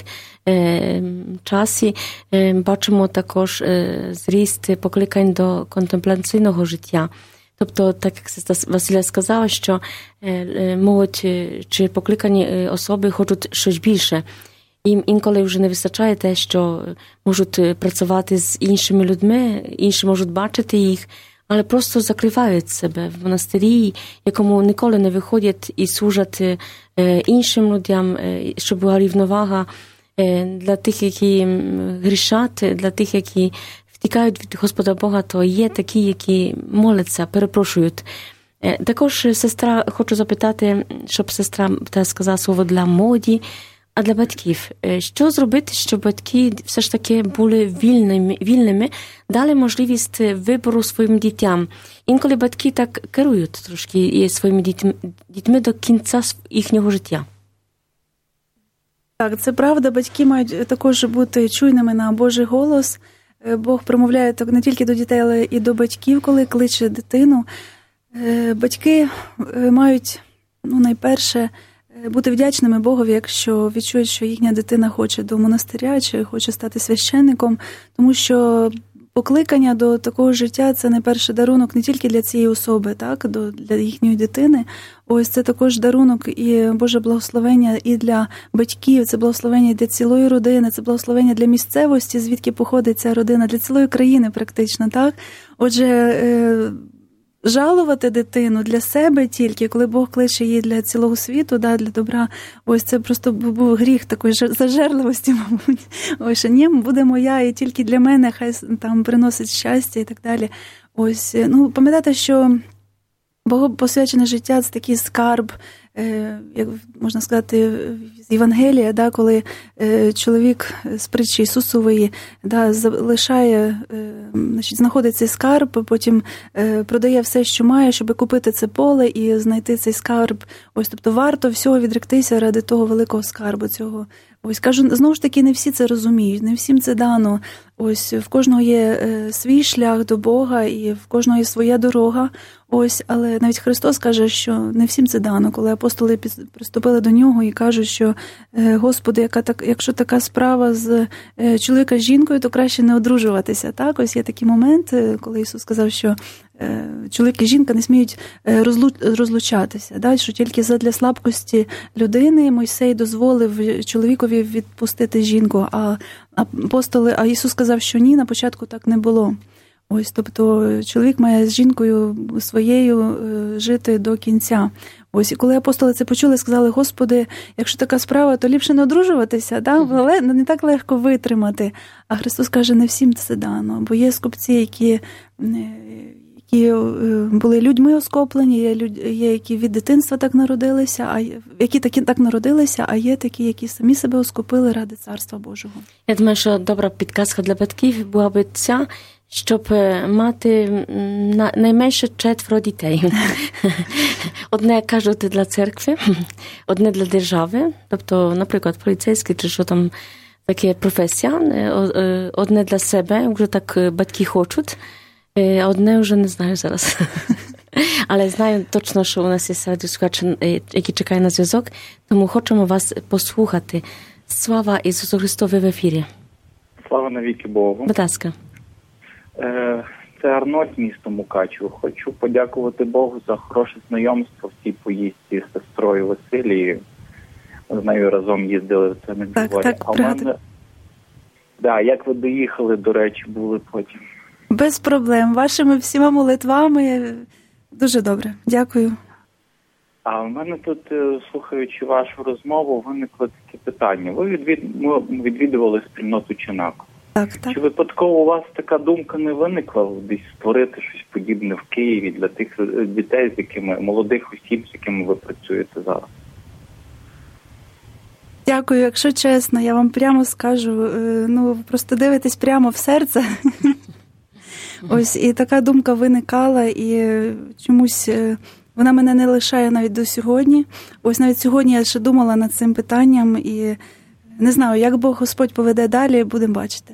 [SPEAKER 1] часі, бачимо також зріст покликань до контемпляційного життя. Тобто, так як сестра Василя сказала, що молодь чи покликані особи хочуть щось більше. Їм інколи вже не вистачає те, що можуть працювати з іншими людьми, інші можуть бачити їх, але просто закривають себе в монастирі, якому ніколи не виходять і служать іншим людям, щоб була рівновага для тих, які грішать, для тих, які втікають від Господа Бога, то є такі, які моляться, перепрошують. Також сестра, хочу запитати, щоб сестра сказала слово для молоді, а для батьків. Що зробити, щоб батьки все ж таки були вільними, дали можливість вибору своїм дітям? Інколи батьки так керують трошки своїми дітьми до кінця їхнього життя.
[SPEAKER 2] Так, це правда. Батьки мають також бути чуйними на Божий голос. Бог промовляє так не тільки до дітей, але і до батьків, коли кличе дитину. Батьки мають, найперше, бути вдячними Богові, якщо відчують, що їхня дитина хоче до монастиря чи хоче стати священником, тому що покликання до такого життя – це найперший дарунок не тільки для цієї особи, так, для їхньої дитини. Ось це також дарунок і Боже благословення і для батьків, це благословення для цілої родини, це благословення для місцевості, звідки походить ця родина, для цілої країни практично, так. Отже, жалувати дитину для себе тільки, коли Бог кличе її для цілого світу, для добра. Ось це просто був гріх такої зажерливості, мабуть. Ось, ні, буде моя і тільки для мене, хай там приносить щастя і так далі. Ось, пам'ятайте, що Богу посвячене життя – це такий скарб, як можна сказати, з Євангелія, коли чоловік з притчі Ісусової залишає, знаходить цей скарб, потім продає все, що має, щоб купити це поле і знайти цей скарб. Ось, тобто варто всього відректися ради того великого скарбу цього. Ось, кажу, знову ж таки, не всі це розуміють, не всім це дано. Ось, в кожного є свій шлях до Бога і в кожного є своя дорога. Ось, але навіть Христос каже, що не всім це дано. Коли апостоли приступили до нього і кажуть, що Господи, якщо така справа з чоловіка з жінкою, то краще не одружуватися. Так, ось є такий момент, коли Ісус сказав, що чоловік і жінка не сміють розлучатися, що тільки задля слабкості людини Мойсей дозволив чоловікові відпустити жінку, а Ісус сказав, що ні, на початку так не було. Ось, тобто чоловік має з жінкою своєю жити до кінця. Ось, і коли апостоли це почули, сказали: Господи, якщо така справа, то ліпше не одружуватися, але не так легко витримати. А Христос каже, не всім це дано, бо є скупці, які були людьми оскоплені, є які від дитинства так народилися, а є такі, які самі себе оскупили ради Царства Божого.
[SPEAKER 1] Я думаю, що добра підказка для батьків була б ця, щоб мати найменше 4 дітей. Одне, кажуть, для церкви, одне для держави, тобто, наприклад, поліцейський чи що там таке професія, одне для себе, вже так батьки хочуть, а одне вже не знаю зараз. Але знаю точно, що у нас є радіослухачі, які чекають на зв'язок, тому хочемо вас послухати. Слава Ісусу Христові в ефірі.
[SPEAKER 9] Слава навіки Богу.
[SPEAKER 1] Будь ласка.
[SPEAKER 9] Це Арнольд, місто Мукачево. Хочу подякувати Богу за хороше знайомство в цій поїздці з сестрою Василією. З нею разом їздили в це Меджугор'я.
[SPEAKER 2] Так, пригадую.
[SPEAKER 9] Як ви доїхали, до речі, були потім?
[SPEAKER 2] Без проблем. Вашими всіма молитвами дуже добре. Дякую.
[SPEAKER 9] А в мене тут, слухаючи вашу розмову, виникло таке питання. Ви відвідували спільноту Чинако.
[SPEAKER 2] Так.
[SPEAKER 9] Чи випадково у вас така думка не виникла десь створити щось подібне в Києві для тих дітей, молодих осіб, з якими ви працюєте зараз?
[SPEAKER 2] Дякую. Якщо чесно, я вам прямо скажу, просто дивитесь прямо в серце. Ось, і така думка виникала, і чомусь вона мене не лишає навіть до сьогодні. Ось навіть сьогодні я ще думала над цим питанням, і не знаю, як Бог Господь поведе далі, будемо бачити.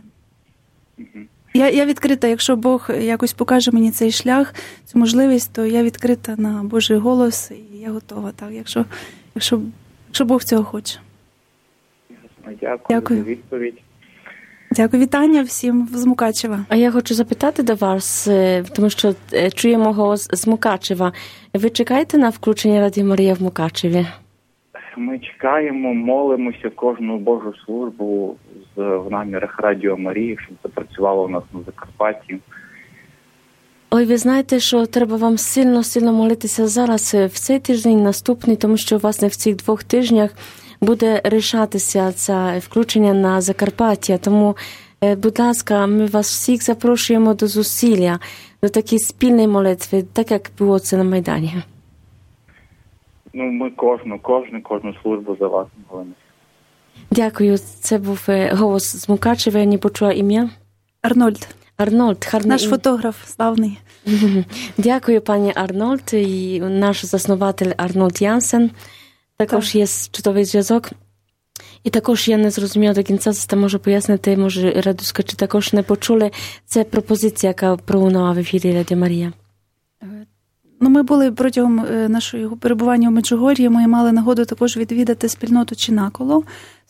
[SPEAKER 2] Я відкрита, якщо Бог якось покаже мені цей шлях, цю можливість, то я відкрита на Божий голос, і я готова, так, якщо Бог цього хоче.
[SPEAKER 9] Дякую за відповідь.
[SPEAKER 2] Дякую. Вітання всім з Мукачева.
[SPEAKER 1] А я хочу запитати до вас, тому що чуємо голос з Мукачева. Ви чекаєте на включення Радіо Марія в Мукачеві?
[SPEAKER 9] Ми чекаємо, молимося кожну Божу службу в намірах Радіо Марії, щоб запрацювало у нас на Закарпатті.
[SPEAKER 1] Ой, ви знаєте, що треба вам сильно молитися зараз, в цей тиждень, наступний, тому що, власне, в цих 2 тижнях буде рішатися це включення на Закарпаття. Тому, будь ласка, ми вас всіх запрошуємо до зусилля, до такої спільної молитви, так як було це на Майдані.
[SPEAKER 9] Ми кожну службу за вас молимося.
[SPEAKER 1] Дякую. Це був голос з Мукачева, я не почула ім'я.
[SPEAKER 2] Арнольд, наш фотограф славний.
[SPEAKER 1] Дякую, пані Арнольд, і наш заснуватель Арнольд Янсен. Також є чудовий зв'язок. І також я не зрозуміла до кінця, це можу пояснити, може радіослухачі також не почули. Це пропозиція, яка пролунала в ефірі Радіо Марія.
[SPEAKER 2] Ми були протягом нашого перебування у Меджугор'ї, ми мали нагоду також відвідати спільноту Чинаколо.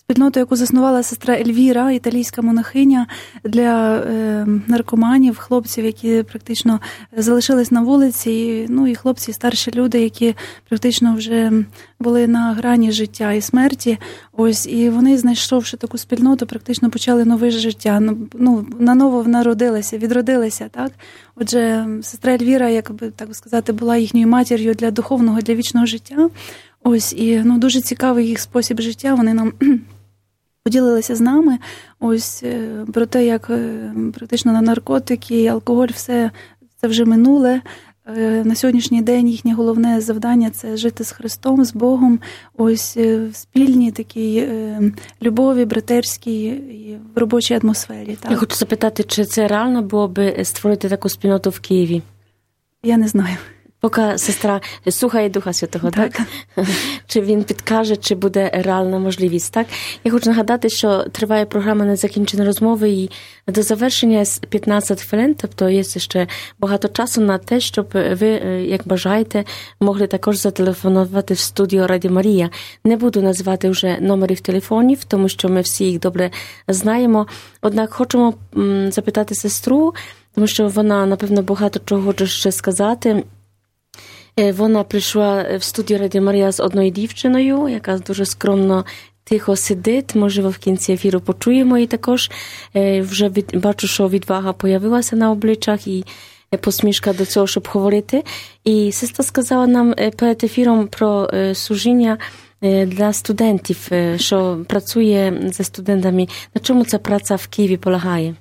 [SPEAKER 2] спільноту, яку заснувала сестра Ельвіра, італійська монахиня, для наркоманів, хлопців, які практично залишились на вулиці, і хлопці, і старші люди, які практично вже були на грані життя і смерті. Ось, і вони, знайшовши таку спільноту, практично почали нове життя. Наново народилися, відродилися, так? Отже, сестра Ельвіра, як би так сказати, була їхньою матір'ю для духовного, для вічного життя. Ось, і дуже цікавий їх спосіб життя. Вони нам поділилися з нами ось про те, як практично на наркотики, алкоголь, все це вже минуле. На сьогоднішній день їхнє головне завдання – це жити з Христом, з Богом, ось в спільній такій любові, братерській, в робочій атмосфері. Так?
[SPEAKER 1] Я хочу запитати, чи це реально було би створити таку спільноту в Києві?
[SPEAKER 2] Я не знаю.
[SPEAKER 1] Поки сестра слухає Духа Святого, так? Чи він підкаже, чи буде реальна можливість, так? Я хочу нагадати, що триває програма «Незакінчені розмови» і до завершення 15 хвилин, тобто є ще багато часу на те, щоб ви, як бажаєте, могли також зателефонувати в студію Радіо Марія. Не буду називати вже номерів телефонів, тому що ми всі їх добре знаємо. Однак хочемо запитати сестру, тому що вона, напевно, багато чого хоче ще сказати. Вона прийшла в студію Радіо Марія з одною дівчиною, яка дуже скромно, тихо сидить. Можливо, в кінці ефіру почуємо її також. Вже бачу, що відвага появилася на обличчях і посмішка до цього, щоб говорити. І сестра сказала нам перед ефіром про служіння для студентів, що працює зі студентами. На чому ця праця в Києві полягає?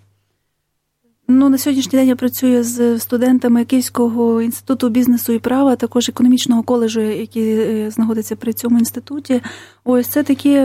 [SPEAKER 2] На сьогоднішній день я працюю з студентами Київського інституту бізнесу і права, також економічного коледжу, який знаходиться при цьому інституті. Ось це такі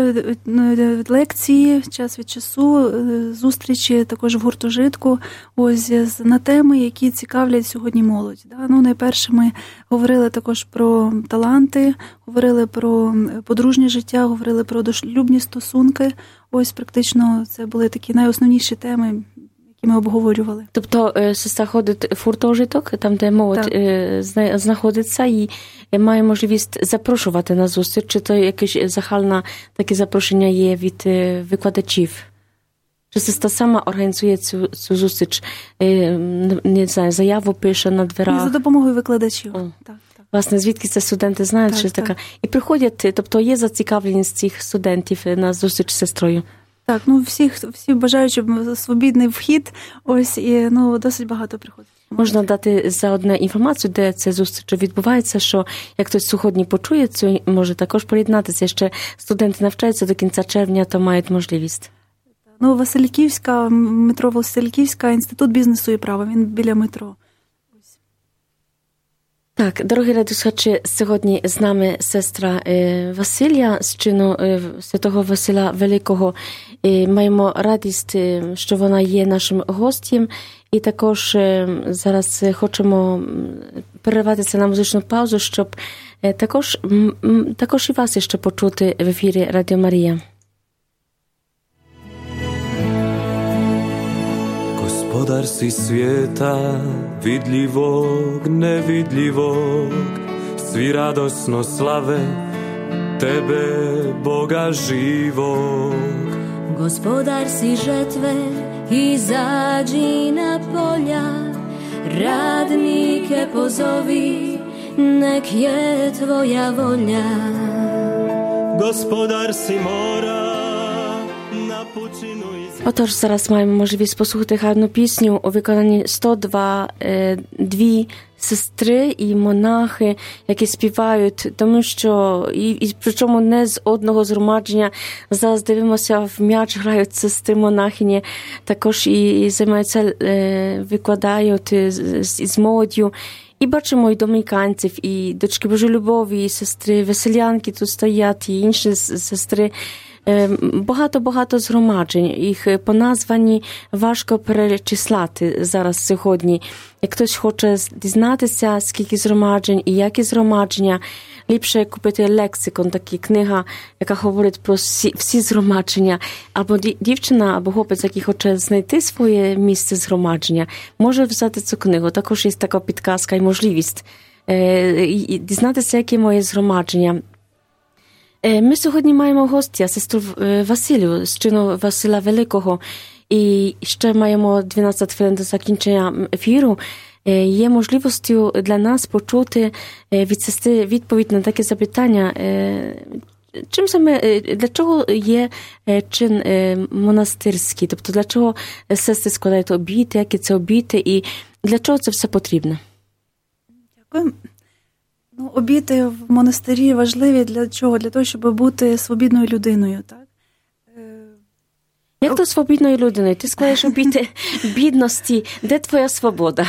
[SPEAKER 2] лекції, час від часу, зустрічі також в гуртожитку, ось на теми, які цікавлять сьогодні молодь. Найперше ми говорили також про таланти, говорили про подружнє життя, говорили про дошлюбні стосунки. Ось практично це були такі найосновніші теми, які ми обговорювали.
[SPEAKER 1] Тобто сестра ходить в гуртожиток, там, де молодь знаходиться, і має можливість запрошувати на зустріч, чи то якесь загальне таке запрошення є від викладачів? Чи сестра сама організує цю зустріч, не знаю, заяву пише на дверях?
[SPEAKER 2] За допомогою викладачів. Так.
[SPEAKER 1] Власне, звідки це студенти знають, що така? І приходять, тобто є зацікавленість цих студентів на зустріч з сестрою?
[SPEAKER 2] Так, всі бажаючи свобідний вхід, ось, і досить багато приходить.
[SPEAKER 1] Можна дати заодне інформацію, де це зустріч відбувається, що як хтось сьогодні почує це, може також приєднатися. Ще студенти навчаються до кінця червня, то мають можливість.
[SPEAKER 2] Васильківська, метро Васильківська, інститут бізнесу і права, він біля метро.
[SPEAKER 1] Так, дорогі радіослухачі, сьогодні з нами сестра Василія з чину Святого Василя Великого. Маємо радість, що вона є нашим гостем. І також зараз хочемо перерватися на музичну паузу, щоб також і вас ще почути в ефірі Радіо Марія.
[SPEAKER 3] Gospodar si svijeta, vidljivog, nevidljivog, svi radosno slave tebe, Boga živog.
[SPEAKER 4] Gospodar si žetve, izađi na polja, radnike pozovi, nek je tvoja volja.
[SPEAKER 5] Gospodar si mora, na pučinu
[SPEAKER 1] Отож, зараз маємо можливість послухати гарну пісню у виконанні 102 дві сестри і монахи, які співають, тому що, і причому не з одного згромадження, зараз дивимося, в м'яч грають сестри монахині, також і займаються, викладають з молоддю. І бачимо і домініканців, і дочки Божолюбові, і сестри Веселянки тут стоять, і інші сестри. Багато згромаджень, їх поназвані важко перечислати зараз сьогодні. Як хтось хоче дізнатися, скільки згромаджень і які згромадження, ліпше купити лексикон, така книга, яка говорить про всі згромадження. Або дівчина, або хлопець, який хоче знайти своє місце згромадження, може взяти цю книгу. Також є така підказка і можливість дізнатися, яке моє згромадження. Ми сьогодні маємо гостя, сестру Василю з чину Василя Великого. І ще маємо 12 хвилин до закінчення ефіру. Є можливістю для нас почути від сестри відповідь на таке запитання. Чим саме, для чого є чин монастирський? Тобто, для чого сестри складають обіти, які це обіти, і для чого це все потрібно?
[SPEAKER 2] Дякую. Обіти в монастирі важливі для чого? Для того, щоб бути свобідною людиною, так?
[SPEAKER 1] Як то свобідною людиною? Ти складаєш обіти бідності. Де твоя свобода?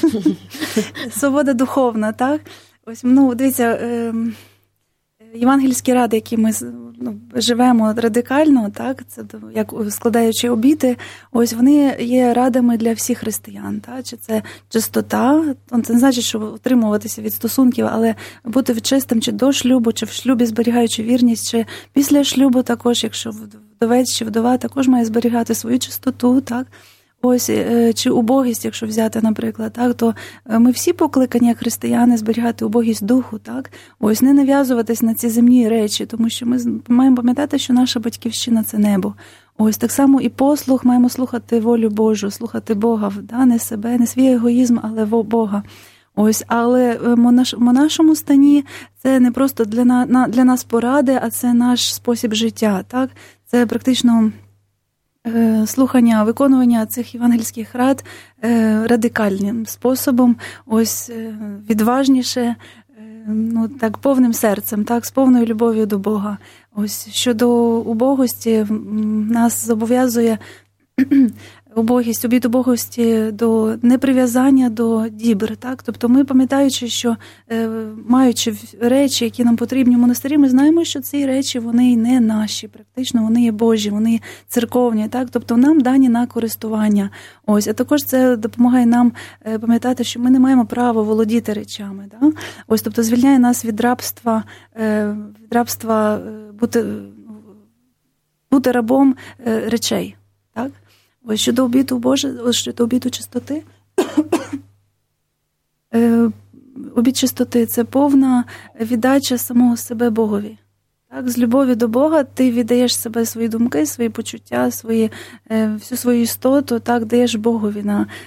[SPEAKER 2] Свобода духовна, так? Ось, дивіться, євангельські ради, які ми живемо радикально, так, це як складаючи обіти, ось вони є радами для всіх християн. Так? Чи це чистота, це не значить, що утримуватися від стосунків, але бути чистим чи до шлюбу, чи в шлюбі зберігаючи вірність, чи після шлюбу також, якщо вдовець чи вдова також має зберігати свою чистоту, так? Ось, чи убогість, якщо взяти, наприклад, так, то ми всі покликані, як християни, зберігати убогість духу, так? Ось, не нав'язуватись на ці земні речі, тому що ми маємо пам'ятати, що наша батьківщина – це небо. Ось, так само і послух, маємо слухати волю Божу, слухати Бога, да? Не себе, не свій егоїзм, але Бога. Ось, але в монашому стані це не просто для нас поради, а це наш спосіб життя, так? Це практично слухання, виконування цих євангельських рад радикальним способом, ось відважніше, так, повним серцем, так, з повною любов'ю до Бога. Ось щодо убогості, нас зобов'язує обід убогості до неприв'язання до дібр, так? Тобто ми, пам'ятаючи, що маючи речі, які нам потрібні в монастирі, ми знаємо, що ці речі, вони не наші, практично вони є Божі, вони є церковні, так? Тобто нам дані на користування. Ось, а також це допомагає нам пам'ятати, що ми не маємо права володіти речами, так? Ось, тобто звільняє нас від рабства бути рабом речей, так? Ось щодо обіту щодо обіту чистоти. Обіт чистоти – це повна віддача самого себе Богові. Так, з любові до Бога ти віддаєш себе, свої думки, свої почуття, всю свою істоту, так, даєш Богові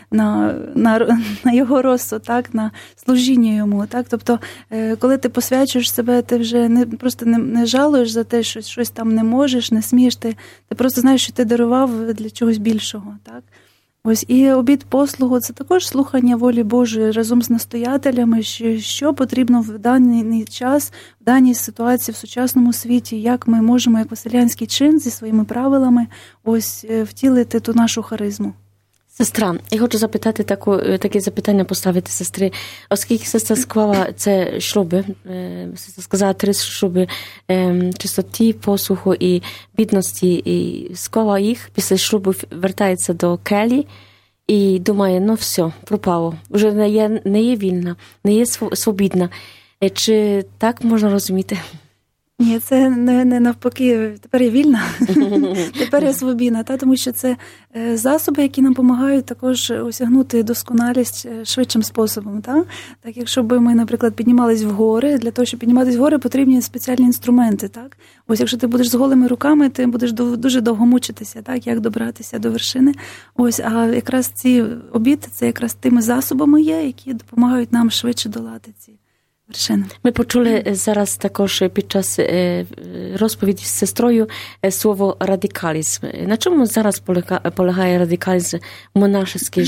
[SPEAKER 2] на його розсуд, так, на служіння йому. Так. Тобто, коли ти посвячуєш себе, ти вже просто не жалуєш за те, що щось там не можеш, не смієш, ти просто знаєш, що ти дарував для чогось більшого. Так. Ось, і обід послугу – це також слухання волі Божої разом з настоятелями, що потрібно в даний час, в даній ситуації, в сучасному світі, як ми можемо, як василянський чин зі своїми правилами, ось втілити ту нашу харизму.
[SPEAKER 1] Сестра, я хочу запитати таке запитання поставити сестри. Оскільки сестра склала це шлюби, сестра сказала 3 шлюби чистоті, послуху і бідності, і склала їх, після шлюбу вертається до келі і думає, все, пропало, вже не є вільна, не є свобідна. Чи так можна розуміти?
[SPEAKER 2] Ні, це не навпаки, тепер я вільна, тепер я свобідна, тому що це засоби, які нам допомагають також осягнути досконалість швидшим способом. Так, якщо б ми, наприклад, піднімались в гори, для того, щоб підніматись в гори, потрібні спеціальні інструменти. Так? Ось якщо ти будеш з голими руками, ти будеш дуже довго мучитися, так? Як добратися до вершини. Ось, а якраз ці обіти, це якраз тими засобами є, які допомагають нам швидше долати ці вершини.
[SPEAKER 1] Ми почули зараз також під час розповіді з сестрою слово радикалізм. На чому зараз полягає радикалізм монашеського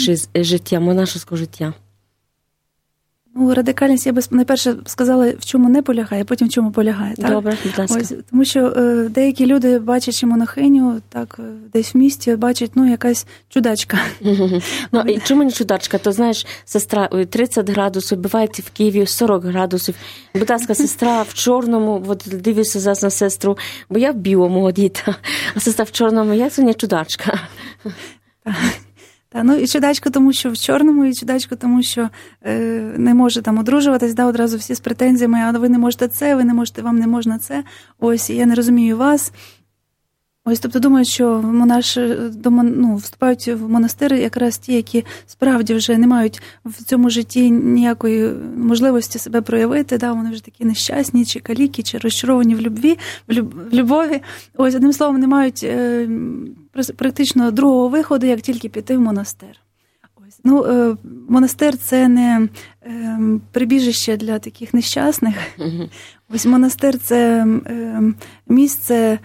[SPEAKER 1] життя?
[SPEAKER 2] Радикальність, я би найперше сказала, в чому не полягає, потім в чому полягає. Так?
[SPEAKER 1] Добре, будь ласка.
[SPEAKER 2] Ось, тому що деякі люди, бачачи монахиню, так, десь в місті, бачать, якась чудачка.
[SPEAKER 1] І чому не чудачка? То, знаєш, сестра, 30 градусів, бувають в Києві 40 градусів. Будь ласка, сестра в чорному, от дивлюся зараз на сестру, бо я в білому одіта, а сестра в чорному, як це не чудачка?
[SPEAKER 2] І чудачка, тому що в чорному, і чудачка, тому що не може там одружуватись, одразу всі з претензіями, а ви не можете це, вам не можна це, ось, я не розумію вас. Ось, тобто думаю, що вступають в монастир якраз ті, які справді вже не мають в цьому житті ніякої можливості себе проявити, да, вони вже такі нещасні, чи каліки, чи розчаровані в любові. Ось, одним словом, не мають практично другого виходу, як тільки піти в монастир. Ось, монастир – це не прибіжище для таких нещасних. Ось монастир – це місце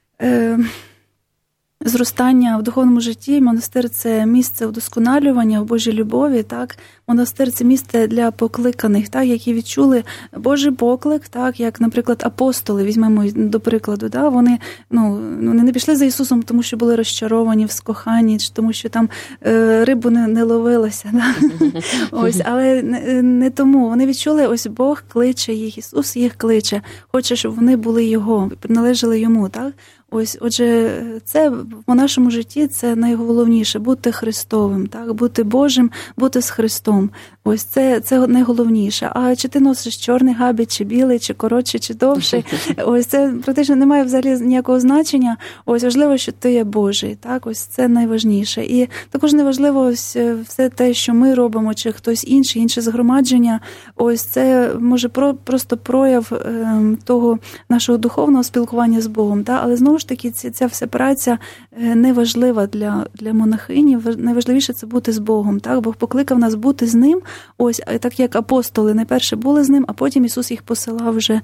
[SPEAKER 2] зростання в духовному житті. Монастир – це місце удосконалювання в Божій любові, так? Монастир – це місце для покликаних, так? Які відчули Божий поклик, так? Як, наприклад, апостоли, візьмемо до прикладу, да? Вони не пішли за Ісусом, тому що були розчаровані в скоханні, чи тому що там рибу не ловилося, да? Ось, але не тому. Вони відчули, ось Бог кличе їх, Ісус їх кличе, хоче, щоб вони були Його, належали Йому, так? Ось, отже, це в нашому житті це найголовніше – бути Христовим, так? Бути Божим, бути з Христом. Ось це найголовніше. А чи ти носиш чорний габіт, чи білий, чи коротший, чи довший, ось це практично не має взагалі ніякого значення. Ось важливо, що ти є Божий, так? Ось це найважніше. І також неважливо ось все те, що ми робимо, чи хтось інший, інше згромадження. Ось це може просто прояв того нашого духовного спілкування з Богом, так? Але знову ж таки, ця вся праця неважлива для монахині. Найважливіше – це бути з Богом, так? Бог покликав нас бути з Ним. Ось, так як апостоли найперше були з Ним, а потім Ісус їх посилав вже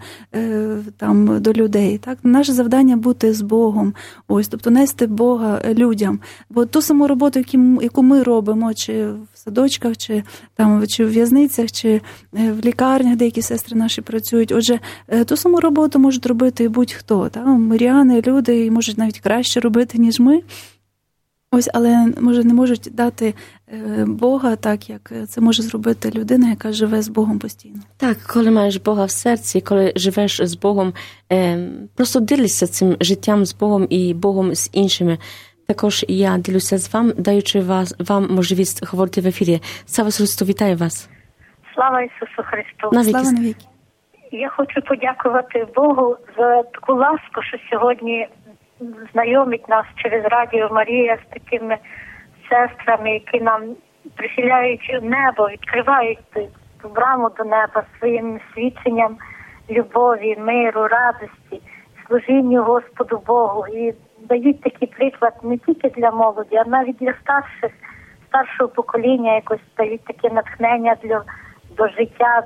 [SPEAKER 2] там до людей, так? Наше завдання – бути з Богом. Ось, тобто нести Бога людям. Бо ту саму роботу, яку ми робимо, чи в садочках, чи в в'язницях, чи в лікарнях, деякі сестри наші працюють. Отже, ту саму роботу можуть робити і будь-хто. Так? Миряни, люди можуть навіть краще робити, ніж ми. Ось, але, може, не можуть дати Бога так, як це може зробити людина, яка живе з Богом постійно.
[SPEAKER 1] Так, коли маєш Бога в серці, коли живеш з Богом, просто ділишся цим життям з Богом і Богом з іншими. Також я ділюся з вами, даючи вам можливість говорити в ефірі. Слава Ісусу, вітаю вас.
[SPEAKER 10] Слава Ісусу Христу.
[SPEAKER 2] Слава навіки.
[SPEAKER 10] Я хочу подякувати Богу за таку ласку, що сьогодні знайомить нас через Радіо Марія з такими сестрами, які нам прихиляють небо, відкривають браму до неба своїм свідченням любові, миру, радості, служінню Господу Богу. І дають такий приклад не тільки для молоді, а навіть для старшого покоління, якось дають таке натхнення до життя,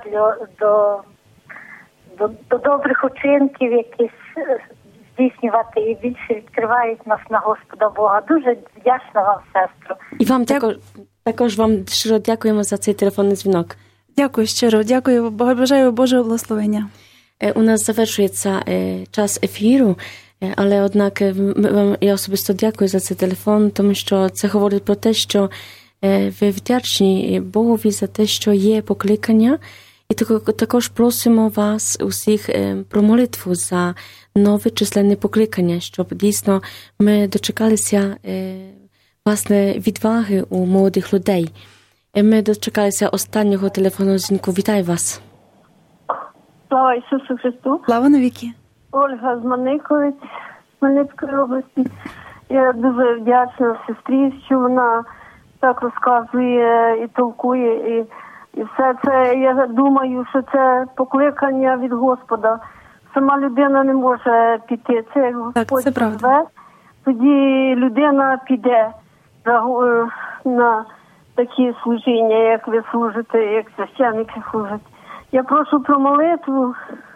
[SPEAKER 10] до добрих учинків якісь здійснювати і більше відкривають нас на Господа Бога. Дуже вдячна вам, сестру.
[SPEAKER 1] І вам також вам щиро дякуємо за цей телефонний дзвінок.
[SPEAKER 2] Дякую щиро, дякую, бажаю Божого благословення.
[SPEAKER 1] У нас завершується час ефіру, але однак я особисто дякую за цей телефон, тому що це говорить про те, що ви вдячні Богові за те, що є покликання. І також просимо вас усіх про молитву за нове численне покликання, щоб дійсно ми дочекалися власне відваги у молодих людей. Ми дочекалися останнього телефонного дзвінку. Вітаю вас.
[SPEAKER 10] Слава Ісусу Христу.
[SPEAKER 2] Слава навіки.
[SPEAKER 10] Ольга з Маниковиць, Хмельницької області. Я дуже вдячна сестрі, що вона так розказує і толкує, і все це, я думаю, що це покликання від Господа. Сама людина не може піти. Це як Господь зве, тоді людина піде на такі служіння, як ви служите, як священники служать. Я прошу про молитву.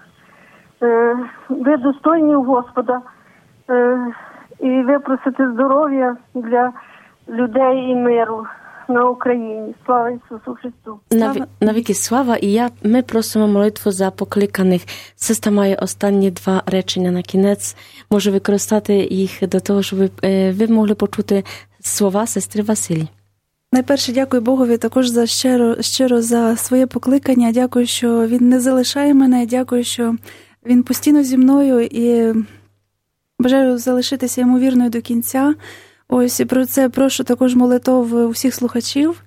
[SPEAKER 10] Ви достойні у Господа. І ви просите здоров'я для людей і миру на Україні. Слава Ісусу Христу.
[SPEAKER 1] Навіки слава. І ми просимо молитву за покликаних. Сестра має останні 2 речення на кінець. Може використати їх до того, щоб ви могли почути слова сестри Василі.
[SPEAKER 2] Найперше дякую Богові також за щиро за своє покликання. Дякую, що Він не залишає мене. Дякую, що Він постійно зі мною і бажаю залишитися йому вірною до кінця. Ось і про це прошу також молитов усіх слухачів.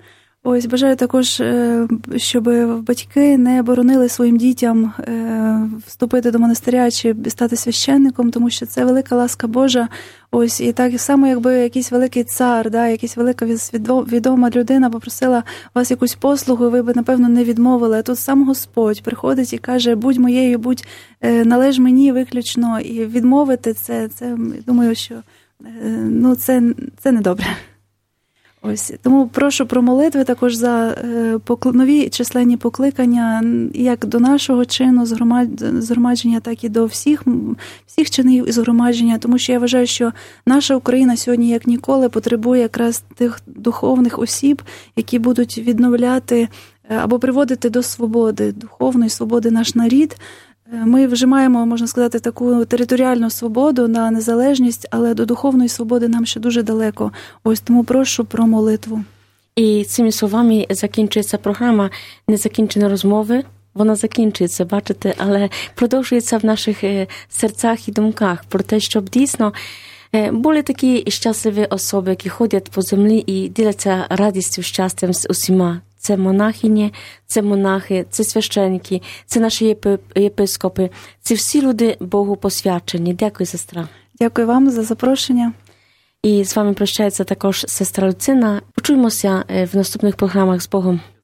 [SPEAKER 2] Ось, бажаю також, щоб батьки не боронили своїм дітям вступити до монастиря чи стати священником, тому що це велика ласка Божа. Ось, і так само, якби якийсь великий цар, да, якась велика відома людина попросила вас якусь послугу, ви б, напевно, не відмовили. А тут сам Господь приходить і каже, будь моєю, належ мені виключно. І відмовити це думаю, що це недобре. Ось, тому прошу про молитви також за нові численні покликання, як до нашого чину згромадження, так і до всіх чинів згромадження, тому що я вважаю, що наша Україна сьогодні, як ніколи, потребує якраз тих духовних осіб, які будуть відновляти або приводити до свободи, духовної свободи наш народ. Ми вже маємо, можна сказати, таку територіальну свободу на незалежність, але до духовної свободи нам ще дуже далеко. Ось тому прошу про молитву.
[SPEAKER 1] І цими словами закінчується програма «Незакінчені розмови». Вона закінчується, бачите, але продовжується в наших серцях і думках про те, щоб дійсно були такі щасливі особи, які ходять по землі і діляться радістю, щастям з усіма. Це монахині, це монахи, це священники, це наші єпископи. Це всі люди Богу посвячені. Дякую, сестра.
[SPEAKER 2] Дякую вам за запрошення.
[SPEAKER 1] І з вами прощається також сестра Люцина. Почуємося в наступних програмах з Богом.